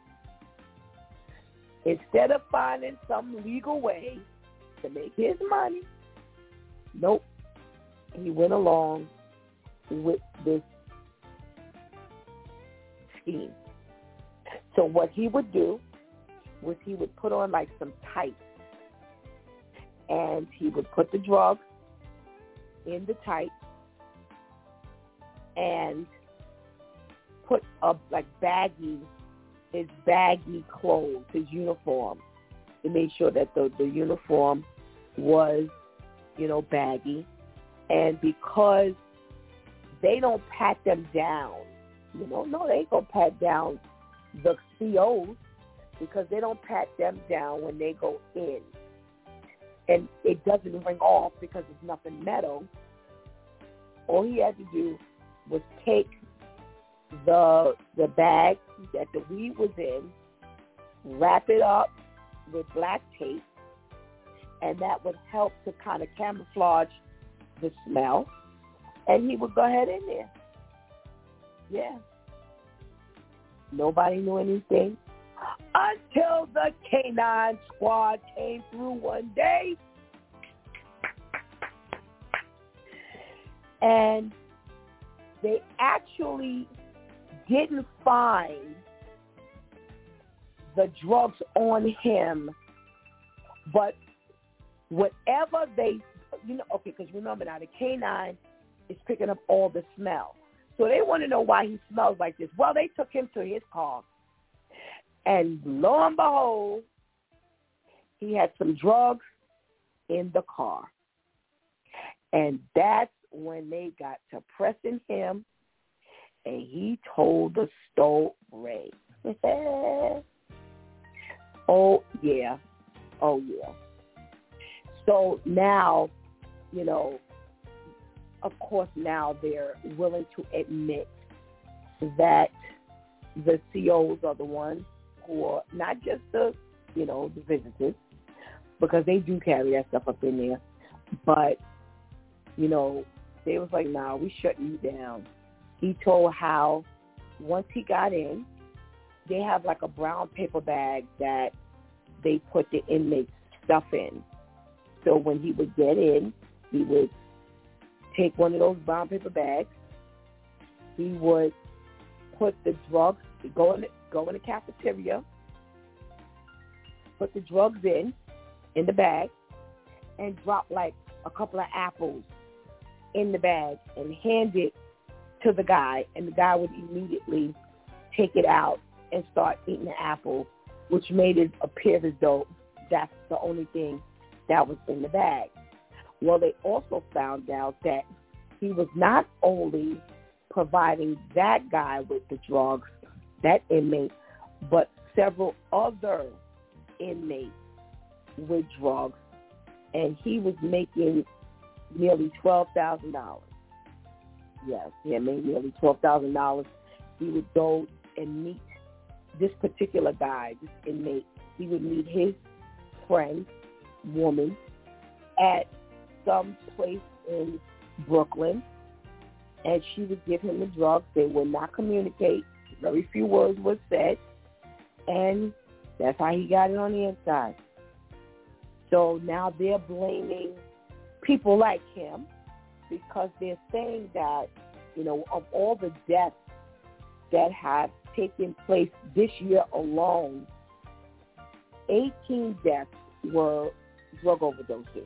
instead of finding some legal way to make his money, nope, he went along with this scheme. So what he would do was he would put on like some tights, and he would put the drugs in the tights and put up like baggy, his baggy clothes, his uniform. He made sure that the, the uniform was, you know, baggy. And because they don't pat them down, you know, no, they ain't going to pat down the C Os, because they don't pat them down when they go in. And it doesn't ring off because it's nothing metal. All he had to do was take the the bag that the weed was in, wrap it up with black tape, and that would help to kind of camouflage the smell, and he would go ahead in there. Yeah. Nobody knew anything until the canine squad came through one day, and they actually didn't find the drugs on him, but whatever they, you know, okay, because remember now, the canine is picking up all the smell. So they want to know why he smells like this. Well, they took him to his car, and lo and behold, he had some drugs in the car. And that's when they got to pressing him, and he told the story. Oh, yeah. Oh, yeah. So now, you know, of course, now they're willing to admit that the C Os are the ones who are not just the, you know, the visitors, because they do carry that stuff up in there, but, you know, they was like, nah, we shutting you down. He told how once he got in, they have like a brown paper bag that they put the inmates' stuff in. So when he would get in, he would take one of those brown paper bags. He would put the drugs, go in the, go in the cafeteria, put the drugs in, in the bag, and drop like a couple of apples in the bag and hand it to the guy, and the guy would immediately take it out and start eating the apple, which made it appear as though that's the only thing that was in the bag. Well, they also found out that he was not only providing that guy with the drugs, that inmate, but several other inmates with drugs, and he was making nearly twelve thousand dollars. Yes, he had made nearly twelve thousand dollars. He would go and meet this particular guy, this inmate. He would meet his friend, woman, at some place in Brooklyn, and she would give him the drugs. They would not communicate. Very few words were said, and that's how he got it on the inside. So now they're blaming people like him, because they're saying that you know, of all the deaths that have taken place this year alone, eighteen deaths were drug overdoses.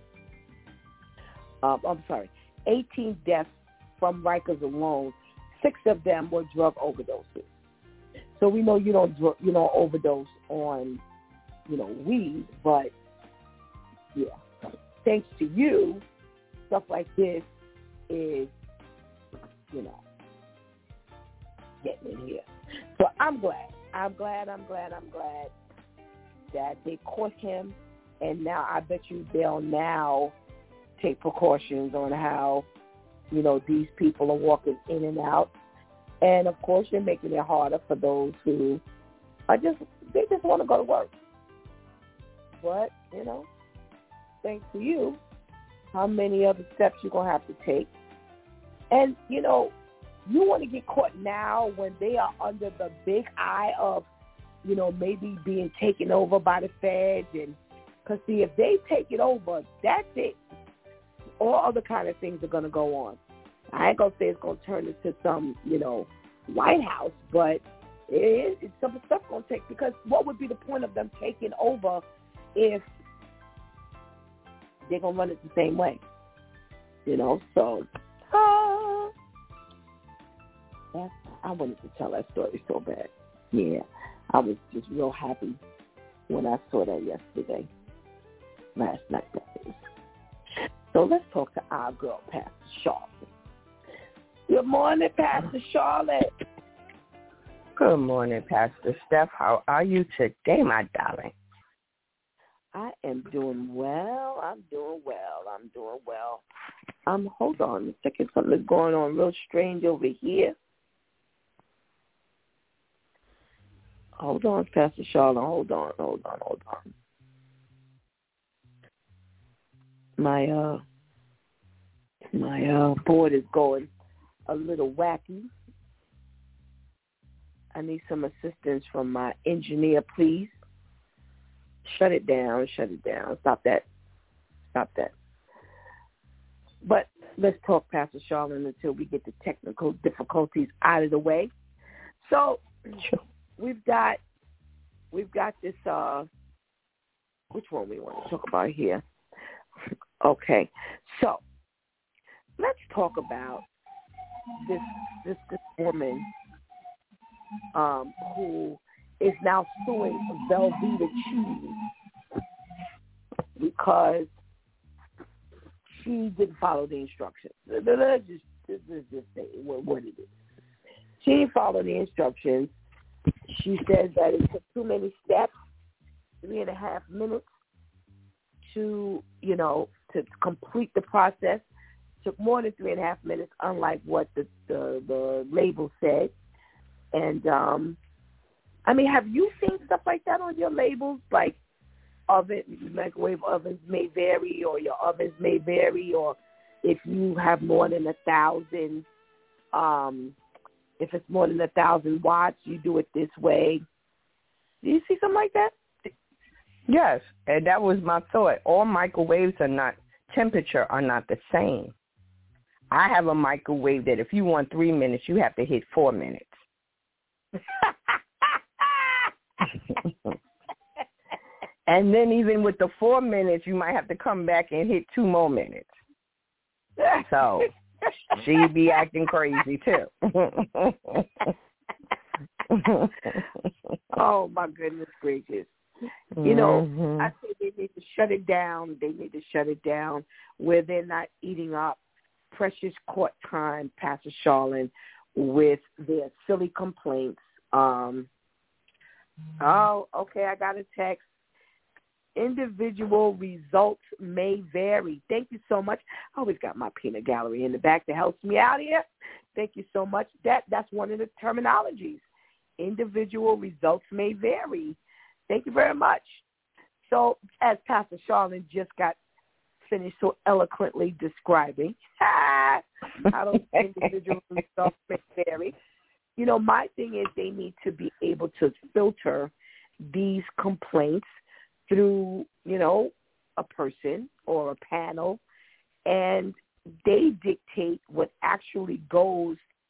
Um, I'm sorry, eighteen deaths from Rikers alone. Six of them were drug overdoses. So we know you don't you don't overdose on, you know, weed, but yeah, thanks to you, stuff like this is, you know, getting in here. So I'm glad. I'm glad, I'm glad, I'm glad that they caught him, and now I bet you they'll now take precautions on how, you know, these people are walking in and out. And, of course, you're making it harder for those who are just, they just want to go to work. But, you know, thanks to you, how many other steps you're going to have to take. And, you know, you want to get caught now when they are under the big eye of, you know, maybe being taken over by the feds. And because, see, if they take it over, that's it. All other kind of things are going to go on. I ain't going to say it's going to turn into some, you know, White House, but it is, some stuff going to take, because what would be the point of them taking over if they're going to run it the same way? You know, so uh, that's, I wanted to tell that story so bad. Yeah, I was just real happy when I saw that yesterday, last night, that is. So let's talk to our girl, Pastor Charlotte. Good morning, Pastor Charlotte. Good morning, Pastor Steph. How are you today, my darling? I am doing well. I'm doing well. I'm doing well. Um, hold on a second. Something is going on real strange over here. Hold on, Pastor Charlotte. Hold on, hold on, hold on. My uh, my uh, board is going a little wacky. I need some assistance from my engineer, please. Shut it down, shut it down. Stop that. Stop that. But let's talk, Pastor Charlotte, until we get the technical difficulties out of the way. So we've got we've got this uh which one we want to talk about here? Okay. So let's talk about this this this woman um, who is now suing Velveeta Cheese because she didn't follow the instructions. Let's just, let's just say what, what it is. She didn't follow the instructions. She says that it took too many steps, three and a half minutes to, you know, to complete the process. Took more than three and a half minutes, unlike what the, the, the label said. And, um, I mean, have you seen stuff like that on your labels? Like oven, microwave ovens may vary, or your ovens may vary, or if you have more than a thousand, um, if it's more than a thousand watts, you do it this way. Do you see something like that? Yes, and that was my thought. All microwaves are not, temperature are not the same. I have a microwave that if you want three minutes, you have to hit four minutes. And then even with the four minutes, you might have to come back and hit two more minutes. So she'd be acting crazy too. Oh, my goodness gracious. You know, mm-hmm. I say they need to shut it down. They need to shut it down where they're not eating up precious court time, Pastor Charlene, with their silly complaints. Um, oh, okay, I got a text. Individual results may vary. Thank you so much. I always got my peanut gallery in the back that helps me out here. Thank you so much. That That's one of the terminologies. Individual results may vary. Thank you very much. So as Pastor Charlene just got finished so eloquently describing how those individual results may vary, you know, my thing is they need to be able to filter these complaints through, you know, a person or a panel, and they dictate what actually goes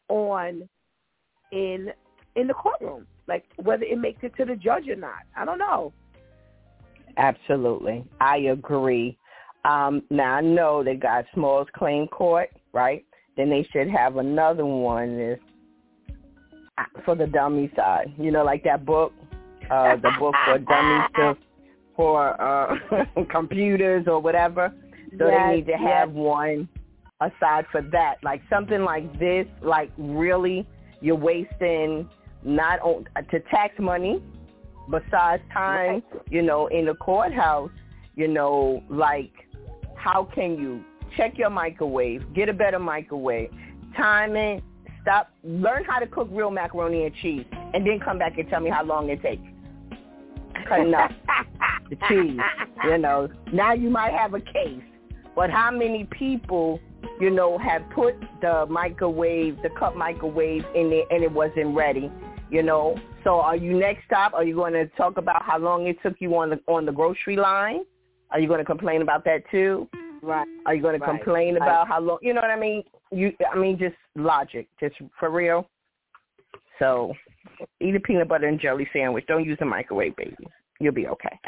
on in in the courtroom, like whether it makes it to the judge or not. I don't know. Absolutely. I agree. Um, now, I know they got Smalls Claim Court, right? Then they should have another one is for the dummy side. You know, like that book, uh, the book for dummies to, for uh, computers or whatever. So yes, they need to have yes. one aside for that. Like something like this, like really you're wasting not on, to tax money, besides time, right. you know, in the courthouse, you know, like how can you check your microwave, get a better microwave, time it, stop, learn how to cook real macaroni and cheese, and then come back and tell me how long it takes. Cutting up the cheese, you know. Now you might have a case, but how many people, you know, have put the microwave, the cup microwave in there and it wasn't ready, you know? So are you next stop? Are you going to talk about how long it took you on the on the grocery line? Are you going to complain about that too? Right. Are you going to right. complain right. about how long? You know what I mean? You, I mean, just logic, just for real. So eat a peanut butter and jelly sandwich. Don't use the microwave, baby. You'll be okay.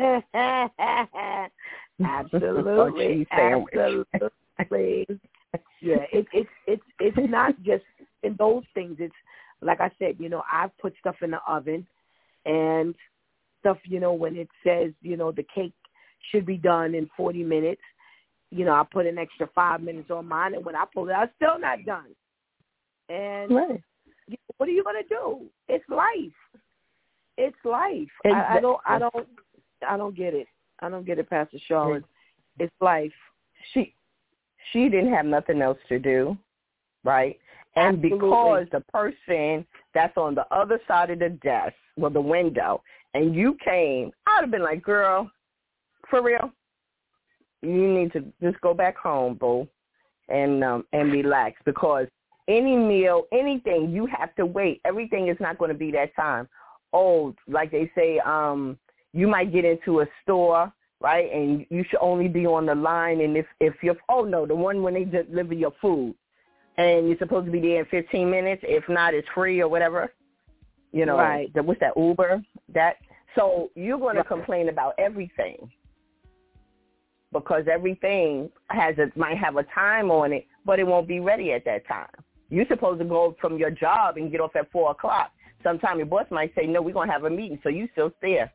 Absolutely. Absolutely. Yeah, it, it, it, it's not just in those things. It's like I said, you know, I've put stuff in the oven and stuff, you know, when it says, you know, the cake should be done in forty minutes, you know, I put an extra five minutes on mine, and when I pull it out, it's still not done. And right. what are you going to do? It's life. It's life. I, I don't, I don't, I don't get it. I don't get it, Pastor Charlotte. It's life. She, she didn't have nothing else to do, right? And Absolutely. Because the person that's on the other side of the desk, well, the window, and you came, I'd have been like, girl, for real, you need to just go back home, boo, and um, and relax, because any meal, anything, you have to wait. Everything is not going to be that time. Oh, like they say, um, you might get into a store, right, and you should only be on the line, and if, if you're, oh, no, the one when they deliver your food, and you're supposed to be there in fifteen minutes. If not, it's free or whatever. You know, right. the, what's that, Uber? That So you're going to right. complain about everything, because everything has a, might have a time on it, but it won't be ready at that time. You're supposed to go from your job and get off at four o'clock. Sometime your boss might say, no, we're going to have a meeting, so you still there.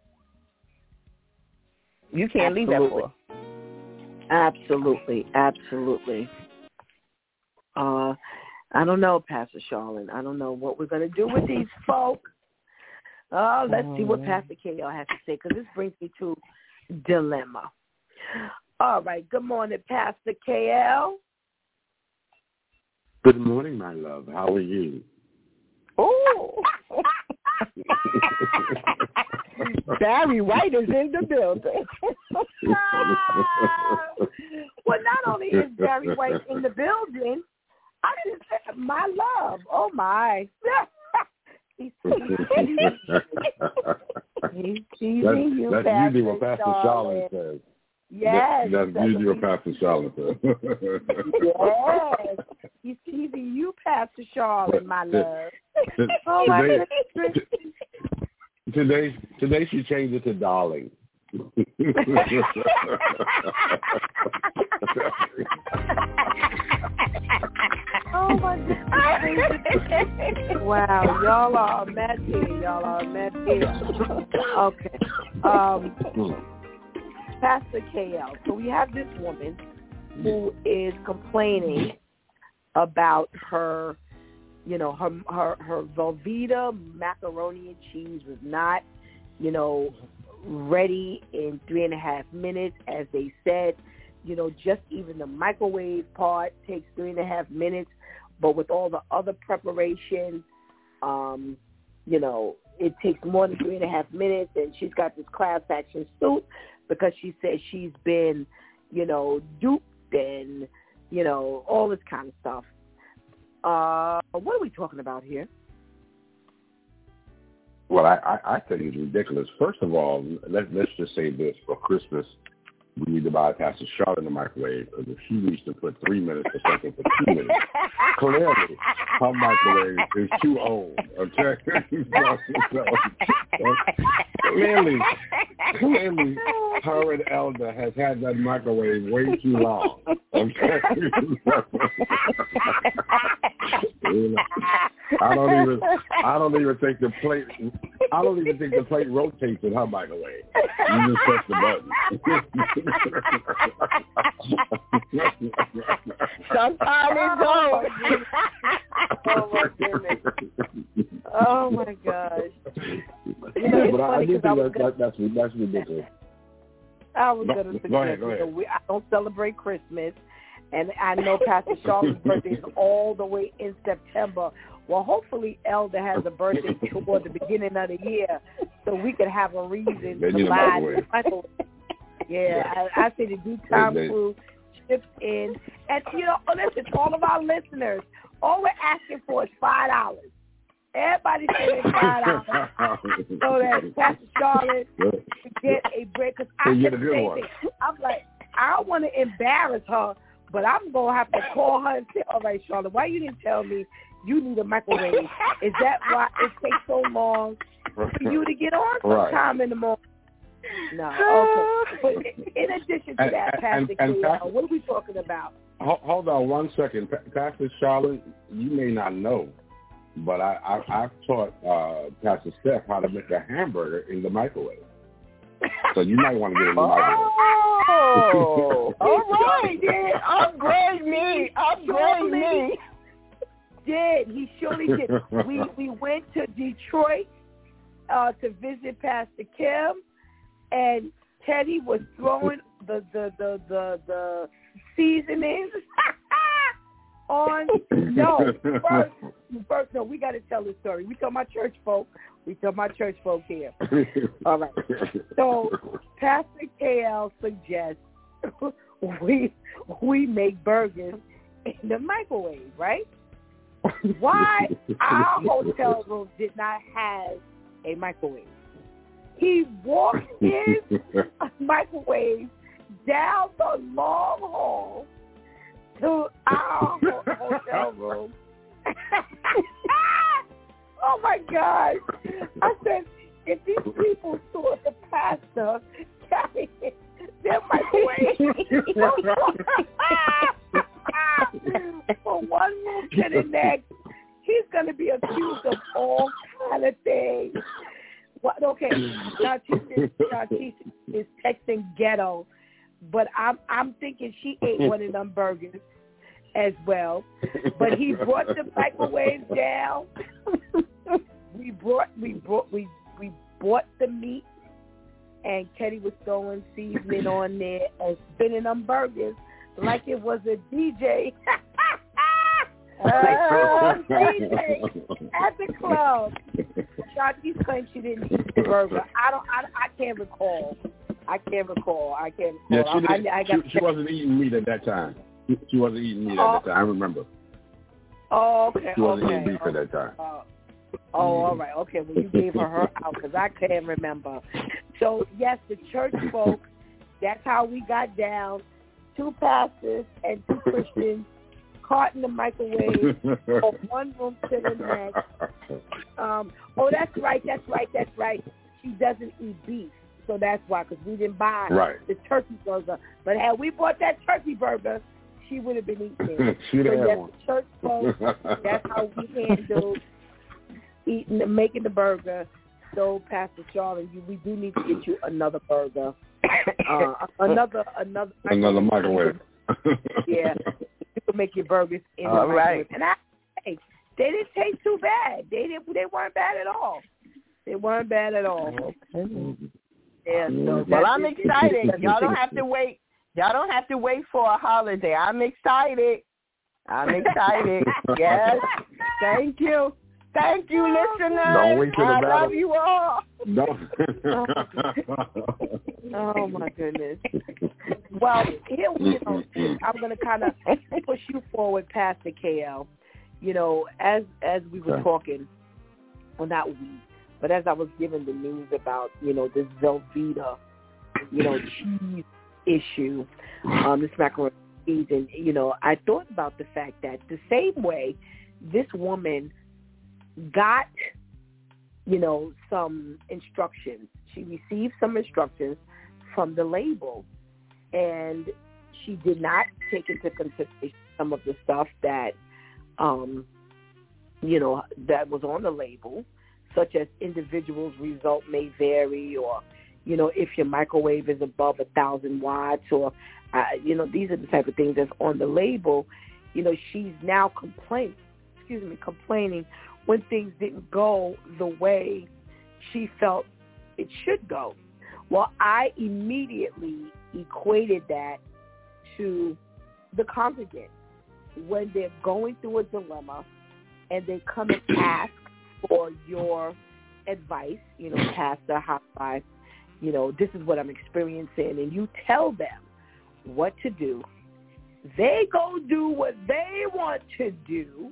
You can't Absolutely. leave that for. Absolutely, absolutely. Uh, I don't know, Pastor Charlotte. I don't know what we're going to do with these folk. Uh, let's see what Pastor K L has to say, because this brings me to dilemma. All right. Good morning, Pastor K L. Good morning, my love. How are you? Oh. Barry White is in the building. Well, not only is Barry White in the building, I just said, my love. Oh, my. He's teasing, he's teasing you, That's Pastor usually what Pastor Charlotte says. Yes. That, that's usually what Pastor Charlotte says. Yes. He's teasing you, Pastor Charlotte, my love. Oh, my goodness. Today, today she changed it to darling. Oh my goodness! Wow, y'all are a mess here. Y'all are a mess here. Okay, um, Pastor K L. So we have this woman who is complaining about her, you know, her her her Velveeta macaroni and cheese was not, you know, ready in three and a half minutes, as they said. You know, just even the microwave part takes three and a half minutes, but with all the other preparation, um, you know, it takes more than three and a half minutes, and she's got this class action suit because she says she's been, you know, duped and, you know, all this kind of stuff. Uh, what are we talking about here? Well, I, I, I think it's ridiculous. First of all, let, let's just say this. For Christmas, we need to buy Pastor Charlotte in the microwave, because if she needs to put three minutes for something for two minutes, clearly her microwave is too old. Okay, so, so, so, clearly, clearly, her and Elder has had that microwave way too long. Okay, I don't even, I don't even think the plate, I don't even think the plate rotates in her microwave. You just press the button. Sometimes it goes. Oh my goodness. Oh my gosh. You know, yeah, but I do think I that's, gonna, that's, that's ridiculous. I was going to suggest, go ahead, go ahead. You know, we, I don't celebrate Christmas, and I know Pastor Charlotte's birthday is all the way in September. Well, hopefully Elder has a birthday toward the beginning of the year, so we could have a reason They to need a buy microwave. microwave. Yeah, I, I say the due time They- they- crew chips in. And, you know, listen, all of our listeners, all we're asking for is five dollars. Everybody sending five dollars so that Pastor Charlotte can get a break. Because I They get kept a good saying one. it. I'm like, I don't want to embarrass her, but I'm going to have to call her and say, all right, Charlotte, why you didn't tell me you need a microwave? Is that why it takes so long for you to get on sometime Right. in the morning? No, okay. But in addition to And- that, and- Pastor and K L, Pastor- what are we talking about? Hold, hold on one second. Pa- Pastor Charlotte, you may not know, but I, I, I've taught uh, Pastor Steph how to make a hamburger in the microwave. So you might want to get in the microwave. Oh, all right. Did. Upgrade me. Upgrade me. Did. He surely did. We we went to Detroit uh, to visit Pastor Kim, and Teddy was throwing the the the the, the seasonings on. No, first, first, no. We got to tell the story. We tell my church folk. We tell my church folk here. All right. So Pastor K L suggests we we make burgers in the microwave, right? Why our hotel room did not have a microwave? He walked his microwave down the long hall to our hotel room. Oh my God! I said, if these people saw the pastor carrying their microwave from one room to the next, he's going to be accused of all kind of things. What? Okay, Narcissa is texting ghetto, but I'm I'm thinking she ate one of them burgers as well. But he brought the microwave down. We brought we brought we we bought the meat, and Teddy was throwing seasoning on there and spinning them burgers like it was a D J. Like a D J at the club. Shantice claims she didn't eat the burger. I don't. I, I can't recall. I can't recall. I can't recall. Yeah, she, didn't, I, I got she, she wasn't eating meat at that time. She, she wasn't eating meat Oh. at that time. I remember. Oh, okay. She wasn't okay. eating beef at that time. Uh, oh, all right. Okay, well, you gave her her out because I can't remember. So, yes, the church folks, that's how we got down. Two pastors and two Christians caught in the microwave from one room to the next. Um, oh, that's right, that's right, that's right. She doesn't eat beef, so that's why, because we didn't buy Right. the turkey burger. But had we bought that turkey burger, she would have been eating it. She'd So have yes, one. the church folks, that's how we handle eating and making the burger. So, Pastor Charlotte, you, we do need to get you another burger, uh, another another Another microwave. Yeah, you can make your burgers in All the right. microwave. And I, hey, they didn't taste too bad. They didn't. They weren't bad at all. They weren't bad at all. Yeah. So Well, that's I'm it. excited. Y'all don't have to wait. Y'all don't have to wait for a holiday. I'm excited. I'm excited. Yes. Thank you. Thank you, listeners. Don't wait till the I battle. love you all. No. Oh my goodness. Well, here we, you know, I'm going to kind of push you forward, Pastor K L. You know, as as we were Okay. talking, well, not we, but as I was giving the news about, you know, this Velveeta, you know, cheese issue, um, this macaroni and cheese. And, you know, I thought about the fact that the same way this woman got, you know, some instructions. She received some instructions from the label, and she did not take into consideration some of the stuff that, um, you know, that was on the label, such as individuals' result may vary, or, you know, if your microwave is above a thousand watts, or, uh, you know, these are the type of things that's on the label. You know, she's now complaining, excuse me, complaining when things didn't go the way she felt it should go. Well, I immediately equated that to the congregant when they're going through a dilemma and they come and ask for your advice, you know, Pastor, how I, you know, this is what I'm experiencing, and you tell them what to do. They go do what they want to do,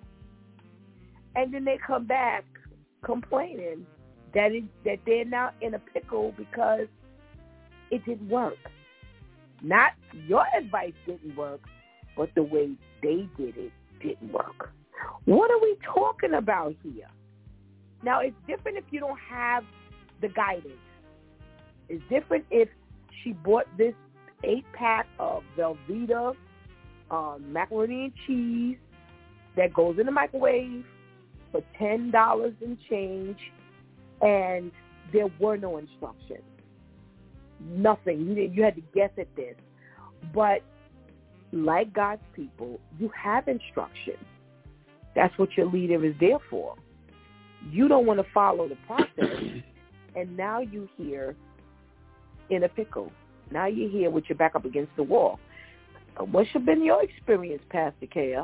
and then they come back complaining that it, that they're now in a pickle because it didn't work. Not your advice didn't work, but the way they did it didn't work. What are we talking about here? Now, it's different if you don't have the guidance. It's different if she bought this eight-pack of Velveeta um, macaroni and cheese that goes in the microwave for ten dollars and change, and there were no instructions. Nothing. You didn't, you had to guess at this. But like God's people, you have instruction. That's what your leader is there for. You don't want to follow the process, and now you're here in a pickle. Now you're here with your back up against the wall. What should have been your experience, Pastor Kale?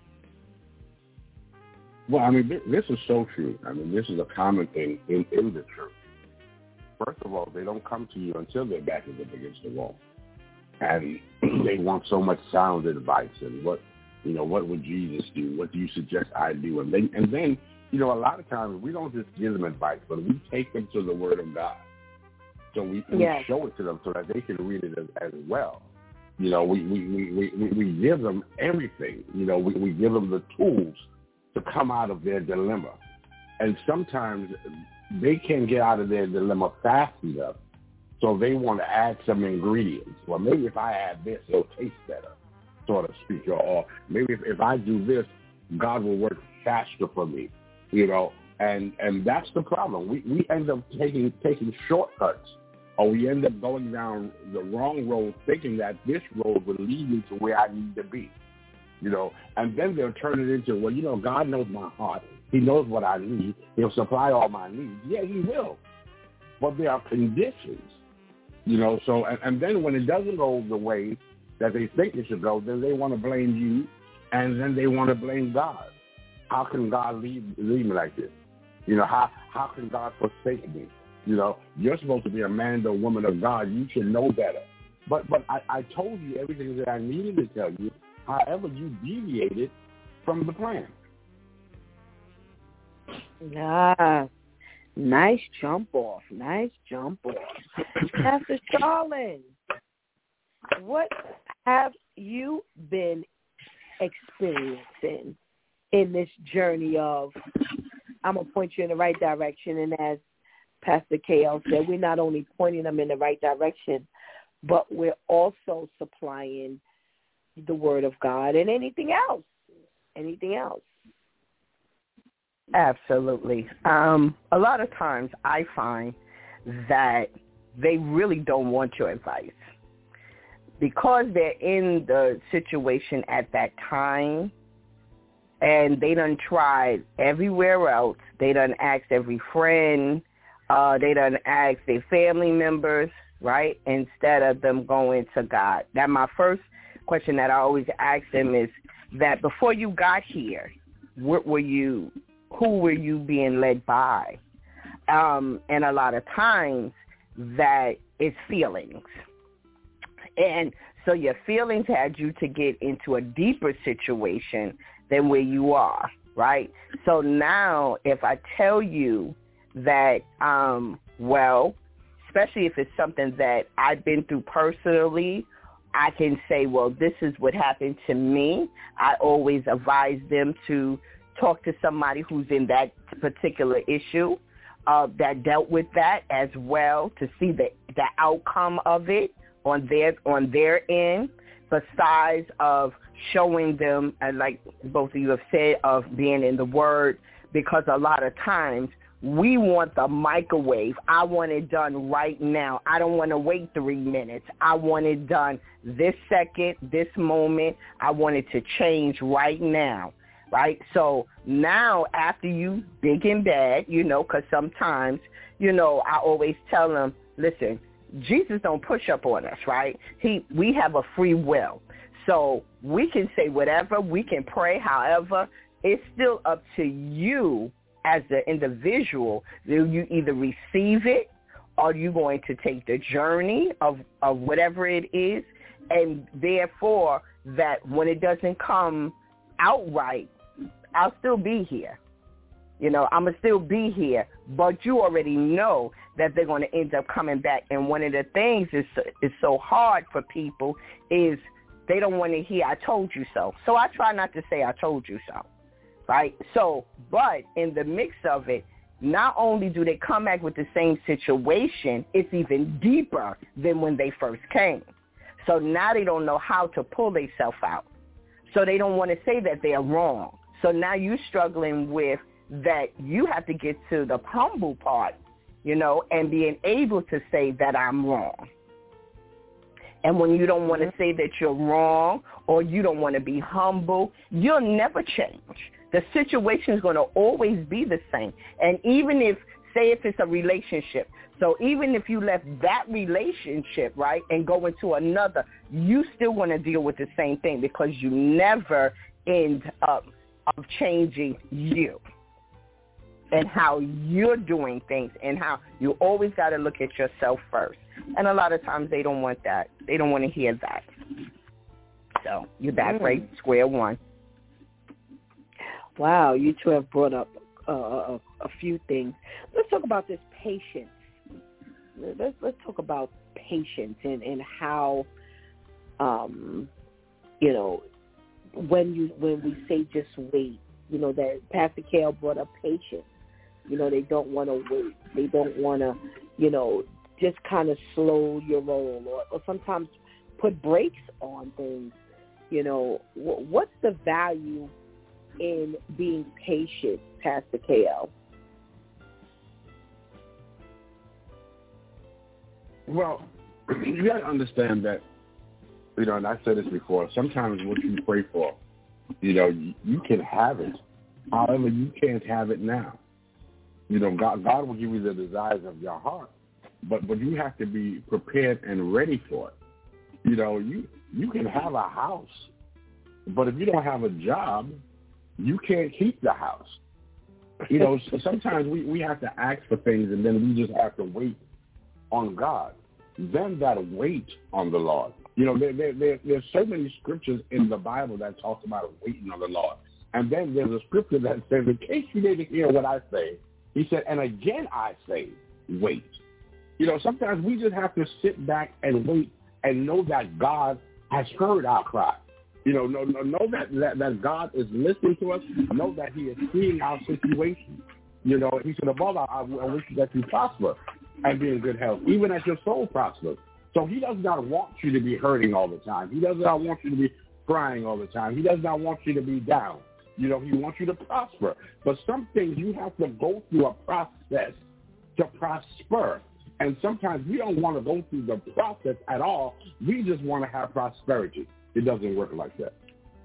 Well, I mean, this is so true. I mean, this is a common thing in, in the church. First of all, they don't come to you until their back is up against the wall. And they want so much sound advice and what, you know, what would Jesus do? What do you suggest I do? And then, and then, you know, a lot of times we don't just give them advice, but we take them to the Word of God. So we, we yes. show it to them so that they can read it as, as well. You know, we, we, we, we, we give them everything. You know, we, we give them the tools to come out of their dilemma. And sometimes they can't get out of their dilemma fast enough, so they want to add some ingredients. Well, maybe if I add this, it'll taste better, so to speak. Or, or maybe if, if I do this, God will work faster for me, you know. And and that's the problem. We we end up taking taking shortcuts, or we end up going down the wrong road thinking that this road will lead me to where I need to be. You know, and then they'll turn it into, well, you know, God knows my heart. He knows what I need. He'll supply all my needs. Yeah, he will. But there are conditions, you know. So, and, and then when it doesn't go the way that they think it should go, then they want to blame you, and then they want to blame God. How can God leave, leave me like this? You know, how how can God forsake me? You know, you're supposed to be a man or woman of God. You should know better. But but I, I told you everything that I needed to tell you. However, you deviated from the plan. Ah, nice jump off. Nice jump off. Pastor Charlene, what have you been experiencing in this journey of, I'm going to point you in the right direction, and as Pastor K L said, we're not only pointing them in the right direction, but we're also supplying the Word of God and anything else, anything else. Absolutely. Um, a lot of times I find that they really don't want your advice because they're in the situation at that time, and they done tried everywhere else. They done asked every friend. Uh, they done asked their family members, right, instead of them going to God. That my first question that I always ask them is that before you got here, what were you, who were you being led by? Um, and a lot of times that it's feelings. And so your feelings had you to get into a deeper situation than where you are, right? So now if I tell you that, um, well, especially if it's something that I've been through personally, I can say, well, this is what happened to me. I always advise them to talk to somebody who's in that particular issue uh, that dealt with that as well, to see the, the outcome of it on their on their end, besides of showing them, and like both of you have said, of being in the Word, because a lot of times we want the microwave. I want it done right now. I don't want to wait three minutes. I want it done this second, this moment. I want it to change right now, right? So now after you big and bad, you know, because sometimes, you know, I always tell them, listen, Jesus don't push up on us, right? He, we have a free will. So we can say whatever, we can pray, however, it's still up to you as the individual. Will you either receive it, or are you going to take the journey of, of whatever it is, and therefore that when it doesn't come outright, I'll still be here. You know, I'm going to still be here, but you already know that they're going to end up coming back. And one of the things is is so hard for people is they don't want to hear, I told you so. So I try not to say I told you so, right? So, but in the mix of it, not only do they come back with the same situation, it's even deeper than when they first came. So now they don't know how to pull themselves out. So they don't want to say that they're wrong. So now you're struggling with that you have to get to the humble part, you know, and being able to say that I'm wrong. And when you don't want to say that you're wrong, or you don't want to be humble, you'll never change. The situation is going to always be the same. And even if, say if it's a relationship, so even if you left that relationship, right, and go into another, you still want to deal with the same thing, because you never end up of changing you and how you're doing things, and how you always got to look at yourself first. And a lot of times they don't want that. They don't want to hear that. So you're back right square one. Wow, you two have brought up uh, a, a few things. Let's talk about this patience. Let's let's talk about patience and, and how, um, you know, when you when we say just wait, you know, that Pastor Kale brought up patience. You know, they don't want to wait. They don't want to, you know, just kind of slow your roll, or, or sometimes put brakes on things. You know, what's the value in being patient, Pastor Kale? Well, you got to understand that, you know, and I said this before, sometimes what you pray for, you know, you, you can have it. However, you can't have it now. You know, God, God will give you the desires of your heart, but but you have to be prepared and ready for it. You know, you you can have a house, but if you don't have a job, you can't keep the house. You know, so sometimes we, we have to ask for things, and then we just have to wait on God. Then that wait on the Lord. You know, there, there, there, there's so many scriptures in the Bible that talks about waiting on the Lord. And then there's a scripture that says, in case you didn't hear what I say, he said, and again I say, wait. You know, sometimes we just have to sit back and wait and know that God has heard our cry. You know, know, know that, that, that God is listening to us. Know that he is seeing our situation. You know, he said, above all, I, I wish that you prosper and be in good health, even as your soul prospers. So he does not want you to be hurting all the time. He does not want you to be crying all the time. He does not want you to be down. You know, he wants you to prosper. But some things you have to go through a process to prosper. And sometimes we don't want to go through the process at all. We just want to have prosperity. It doesn't work like that.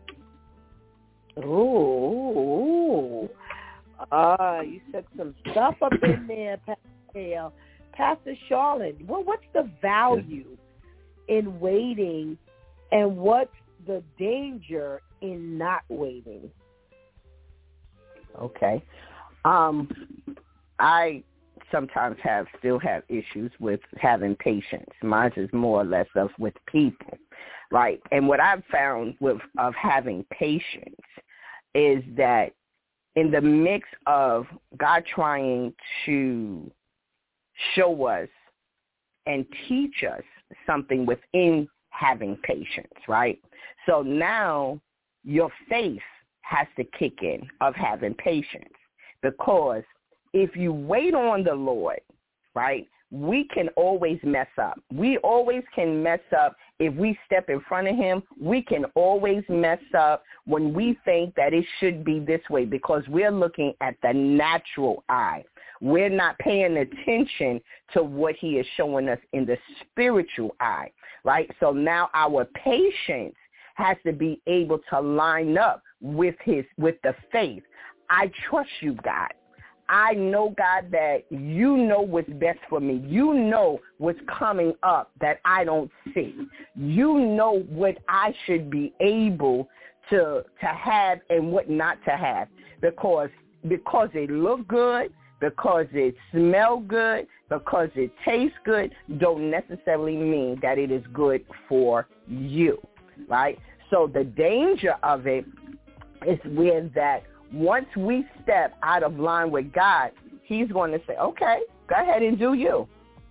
Oh, ah, uh, you said some stuff up in there, Pastor Kale. Pastor Charlotte, well, what's the value in waiting, and what's the danger in not waiting? Okay. Um, I sometimes have still have issues with having patience. Mine is more or less of with people, right? And what I've found with of having patience is that in the mix of God trying to show us and teach us something within having patience, right? So now your faith has to kick in of having patience, because if you wait on the Lord, right, we can always mess up. We always can mess up if we step in front of him. We can always mess up when we think that it should be this way, because we're looking at the natural eye. We're not paying attention to what he is showing us in the spiritual eye, right? So now our patience has to be able to line up with his, with the faith. I trust you, God. I know, God, that you know what's best for me. You know what's coming up that I don't see. You know what I should be able to to have and what not to have, because because it look good, because it smell good, because it tastes good, don't necessarily mean that it is good for you, right? So the danger of it is where that once we step out of line with God, he's going to say, okay, go ahead and do you.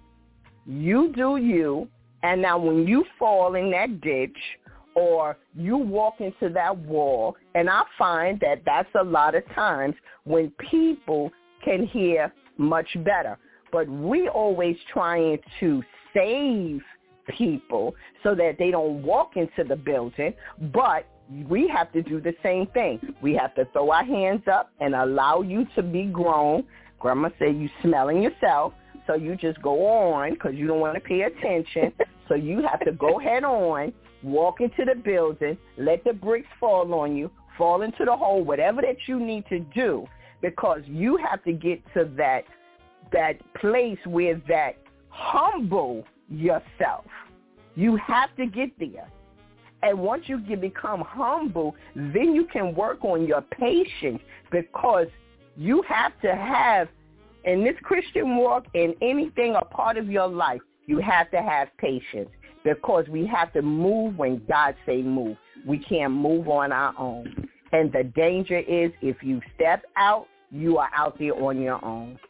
You do you. And now when you fall in that ditch or you walk into that wall, and I find that that's a lot of times when people can hear much better. But we always trying to save people so that they don't walk into the building, but we have to do the same thing. We have to throw our hands up and allow you to be grown. Grandma said you smelling yourself, so you just go on because you don't want to pay attention. So you have to go head on, walk into the building, let the bricks fall on you, fall into the hole, whatever that you need to do, because you have to get to that that place where that humble yourself. You have to get there. And once you get, become humble, then you can work on your patience, because you have to have, in this Christian walk, in anything, a part of your life, you have to have patience, because we have to move when God say move. We can't move on our own. And the danger is if you step out, you are out there on your own.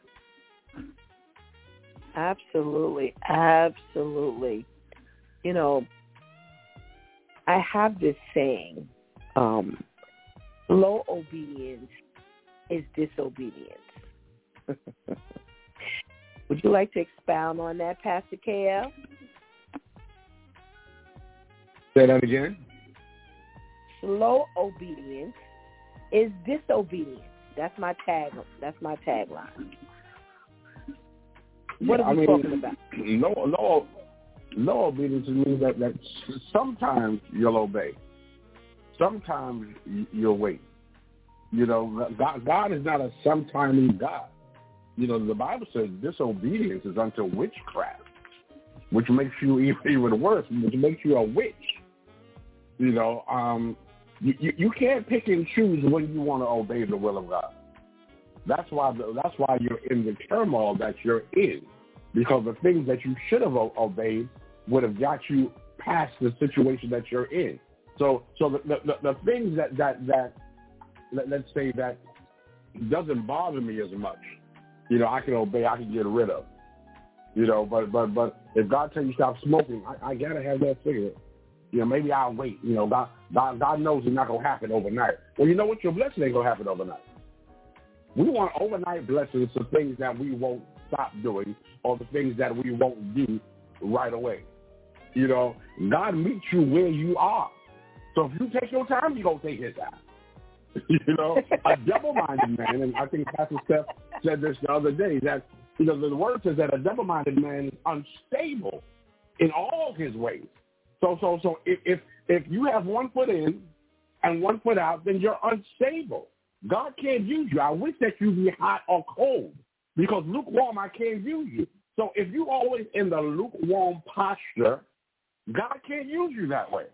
Absolutely. Absolutely. You know, I have this saying, um, slow obedience is disobedience. Would you like to expound on that, Pastor K L? Say that again. Slow obedience is disobedience. That's my tag. That's my tagline. What yeah, are we I mean, talking about? No, no, no obedience means that, that sometimes you'll obey. Sometimes you'll wait. You know, God, God is not a sometimey God. You know, the Bible says disobedience is unto witchcraft, which makes you even worse, which makes you a witch. You know, um, you, you, you can't pick and choose when you want to obey the will of God. That's why the, that's why you're in the turmoil that you're in, because the things that you should have obeyed would have got you past the situation that you're in. So, so the the, the things that that that let, let's say that doesn't bother me as much, you know, I can obey, I can get rid of, you know. But but but if God tells you stop smoking, I, I gotta have that cigarette. You know, maybe I'll wait. You know, God, God, God knows it's not gonna happen overnight. Well, you know what? Your blessing ain't gonna happen overnight. We want overnight blessings for things that we won't stop doing, or the things that we won't do right away. You know, God meets you where you are. So if you take your time, you're going to take his time. You know, a double-minded man, and I think Pastor Steph said this the other day, that, you know, the word says that a double-minded man is unstable in all his ways. So so, so if, if, if you have one foot in and one foot out, then you're unstable. God can't use you. I wish that you be hot or cold, because lukewarm, I can't use you. So if you're always in the lukewarm posture, God can't use you that way.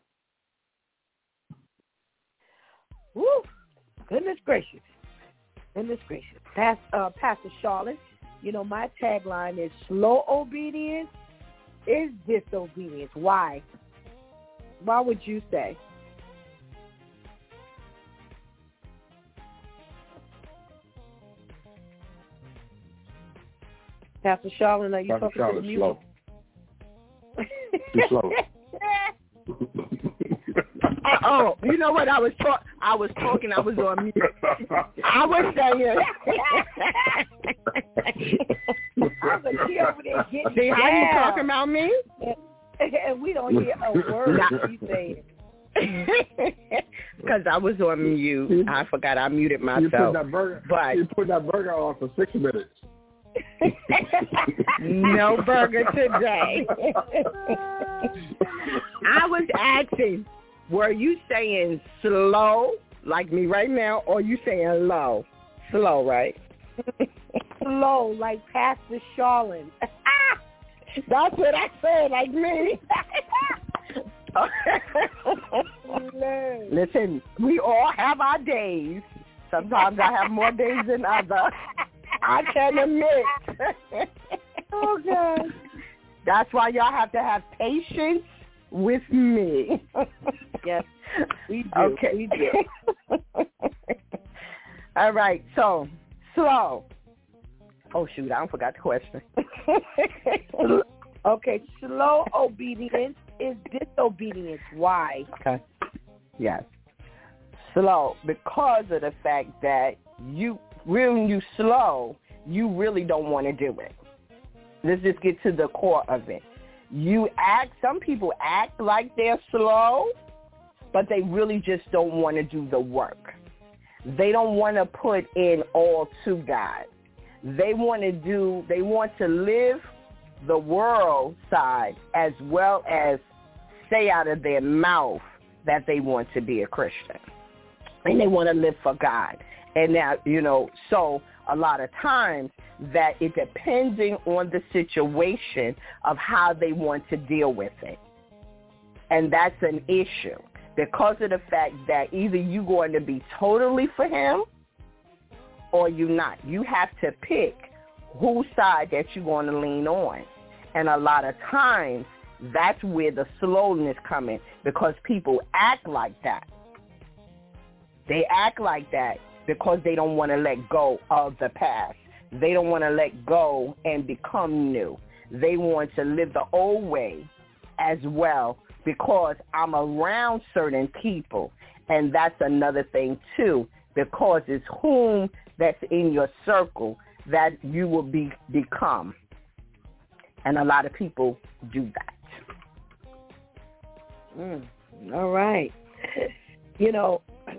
Woo! Goodness gracious. Goodness gracious. Past, uh, Pastor Charlotte, you know, my tagline is slow obedience is disobedience. Why? Why would you say? Pastor Charlotte, are you Pastor talking Charlotte, to the slow. Too slow. Oh, you know what? I was talk. I was talking. I was on mute. I was saying. I was here over there getting See how down. you talking about me? And we don't hear a word you saying. Because I was on mute. I forgot I muted myself. You put that burger. But you put that burger on for six minutes. No burger today. I was asking, were you saying slow, like me right now, or you saying low? Slow, right? Slow, like Pastor Charlene. That's what I said, like me. Listen, we all have our days. Sometimes I have more days than others. I can admit. Oh, God. That's why y'all have to have patience with me. Yes, we do. Okay. We do. All right, so, slow. Oh, shoot, I forgot the question. Okay, slow obedience is disobedience. Why? Okay. Yes. Slow, because of the fact that you, when you slow, you really don't want to do it. Let's just get to the core of it. You act, some people act like they're slow, but they really just don't want to do the work. They don't want to put in all to God. They want to do, they want to live the world side as well as say out of their mouth that they want to be a Christian. And they want to live for God. And now, you know, so a lot of times that it depending on the situation of how they want to deal with it. And that's an issue because of the fact that either you're going to be totally for him or you're not. You have to pick whose side that you're going to lean on. And a lot of times that's where the slowness comes in because people act like that. They act like that because they don't want to let go of the past. They don't want to let go and become new. They want to live the old way as well because I'm around certain people. And that's another thing, too, because it's whom that's in your circle that you will be become. And a lot of people do that. Mm, all right. You know,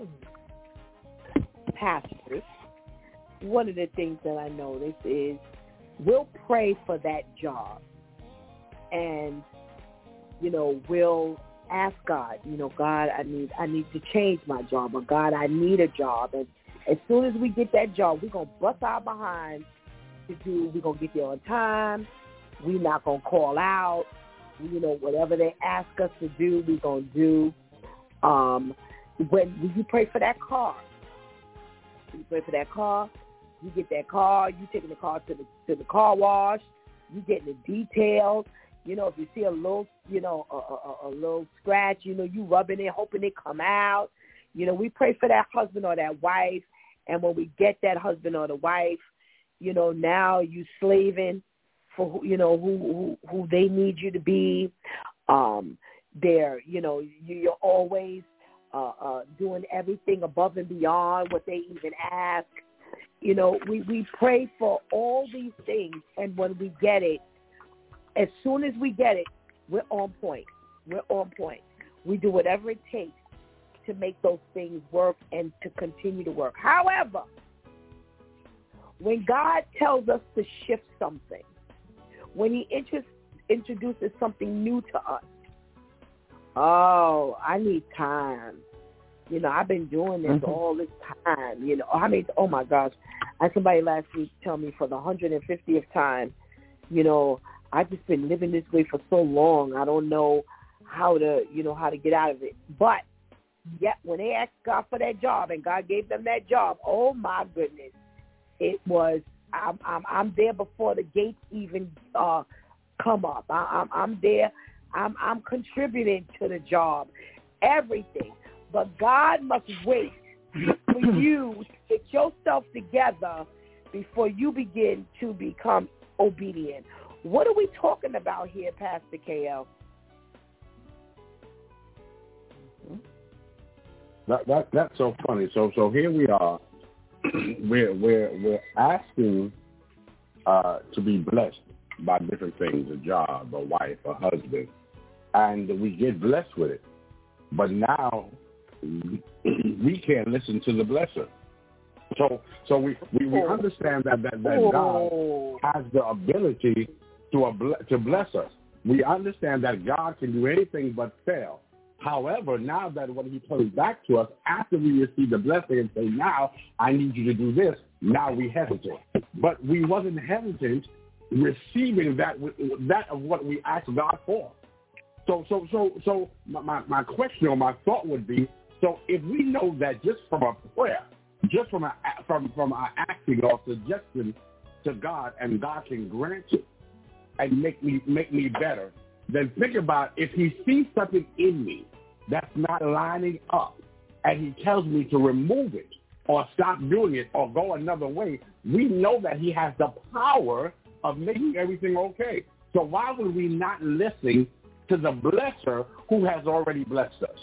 pastors, one of the things that I notice is we'll pray for that job. And, you know, we'll ask God, you know, God, I need I need to change my job, or God, I need a job. And as soon as we get that job, we're going to bust our behinds to do, we're going to get there on time. We're not going to call out. You know, whatever they ask us to do, we're going to do. Um, when, when you pray for that car, you pray for that car, you get that car, you taking the car to the to the car wash, you getting the details. You know, if you see a little, you know, a, a, a little scratch, you know, you rubbing it, hoping it come out. You know, we pray for that husband or that wife, and when we get that husband or the wife, you know, now you slaving for who, you know, who, who who they need you to be. Um, they're, you know, you're always uh, uh, doing everything above and beyond what they even ask. You know, we, we pray for all these things, and when we get it, as soon as we get it, we're on point. We're on point. We do whatever it takes to make those things work and to continue to work. However, when God tells us to shift something, when he int- introduces something new to us, oh, I need time. You know, I've been doing this mm-hmm. all this time. You know, I mean, oh, my gosh. I had somebody last week tell me for the one hundred fiftieth time, you know, I've just been living this way for so long. I don't know how to, you know, how to get out of it. But yet when they asked God for that job and God gave them that job, oh, my goodness, it was, I'm, I'm, I'm there before the gates even uh, come up. I, I'm, I'm there. I'm, I'm contributing to the job, everything. But God must wait for you to get yourself together before you begin to become obedient. What are we talking about here, Pastor K L? That, that that's so funny. So so here we are. we're we're we're asking uh, to be blessed by different things, a job, a wife, a husband, and we get blessed with it. But now we can't listen to the blesser. So so we, we, we understand that, that, that God has the ability to to bless us. We understand that God can do anything but fail. However, now that when he comes back to us after we receive the blessing and say, now I need you to do this, now we hesitate. But we wasn't hesitant receiving that that of what we asked God for. So so so so my, my question or my thought would be, so if we know that just from a prayer, just from a from from our asking or suggestion to God, and God can grant it and make me make me better, then think about if he sees something in me that's not lining up and he tells me to remove it or stop doing it or go another way, we know that he has the power of making everything okay. So why would we not listen to the blesser who has already blessed us?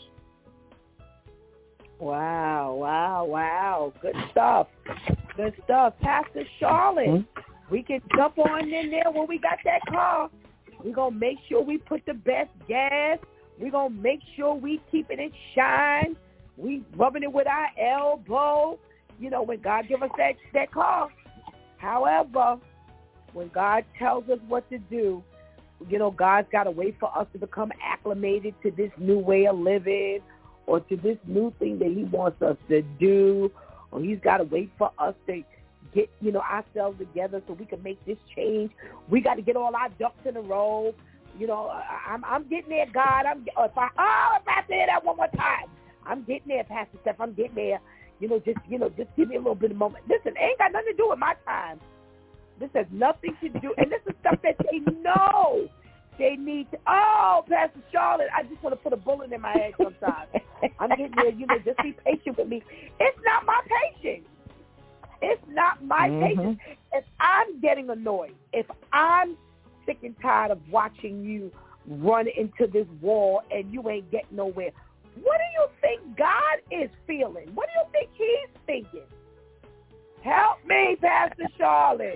Wow, wow, wow. Good stuff. Good stuff. Pastor Charlotte, mm-hmm. we can jump on in there when we got that car. We're going to make sure we put the best gas. We're going to make sure we keeping it shine. We rubbing it with our elbow, you know, when God give us that, that car. However, when God tells us what to do, you know, God's got to wait for us to become acclimated to this new way of living or to this new thing that he wants us to do, or he's got to wait for us to get, you know, ourselves together so we can make this change. We got to get all our ducks in a row. You know, I'm, I'm getting there, God. I'm, if I, oh, if I say that one more time, I'm getting there, Pastor Steph. I'm getting there. You know, just, you know, just give me a little bit of moment. Listen, ain't got nothing to do with my time. This has nothing to do, and this is stuff that they know they need to. Oh, Pastor Charlotte, I just want to put a bullet in my head sometimes. I'm getting there, you know, just be patient with me. It's not my patience. It's not my mm-hmm. patience. If I'm getting annoyed, if I'm sick and tired of watching you run into this wall and you ain't getting nowhere, what do you think God is feeling? What do you think he's thinking? Help me, Pastor Charlotte.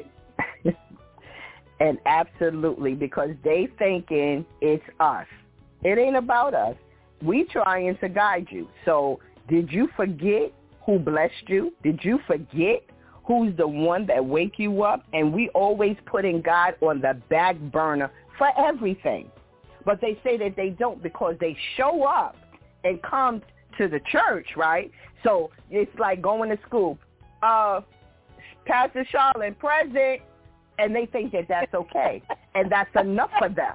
And absolutely, because they thinking it's us. It ain't about us. We trying to guide you. So did you forget who blessed you? Did you forget who's the one that wake you up? And we always putting God on the back burner for everything. But they say that they don't because they show up and come to the church, right? So it's like going to school. Uh, Pastor Charlotte, present. And they think that that's okay. And that's enough for them.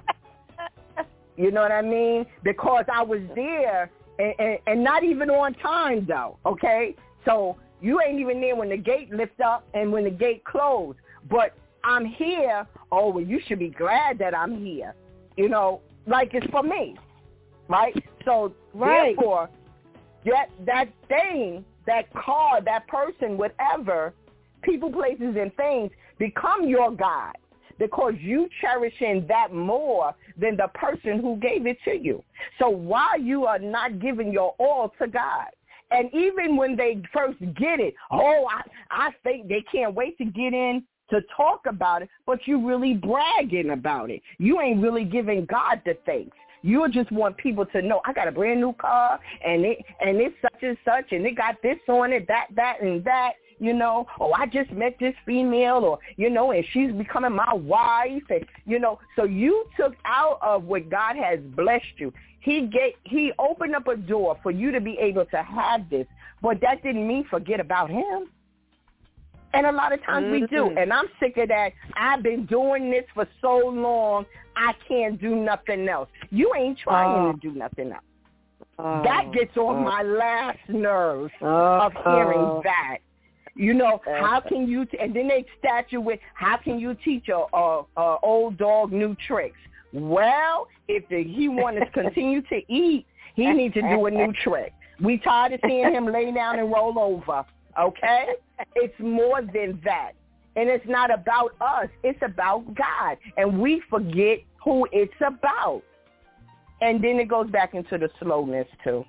You know what I mean? Because I was there and, and, and not even on time, though, okay? So you ain't even there when the gate lifts up and when the gate closed. But I'm here. Oh, well, you should be glad that I'm here. You know, like it's for me, right? So right. Therefore, that, that thing, that car, that person, whatever, people, places, and things become your God because you cherishing that more than the person who gave it to you. So while you are not giving your all to God, and even when they first get it, oh, I, I think they can't wait to get in to talk about it, but you really bragging about it. You ain't really giving God the thanks. You just want people to know, I got a brand new car, and it and it's such and such, and it got this on it, that, that, and that. You know, oh, I just met this female, or, you know, and she's becoming my wife. And, you know, so you took out of what God has blessed you. He gave, he opened up a door for you to be able to have this, but that didn't mean forget about him. And a lot of times mm-hmm. we do. And I'm sick of that. I've been doing this for so long, I can't do nothing else. You ain't trying uh, to do nothing else. Uh, that gets on uh, my last nerves uh, of hearing uh, that. You know, how can you, t- and then they stat you with, how can you teach a, a, a old dog new tricks? Well, if the, he wants to continue to eat, he needs to do a new trick. We tired of seeing him lay down and roll over, okay? It's more than that. And it's not about us. It's about God. And we forget who it's about. And then it goes back into the slowness, too.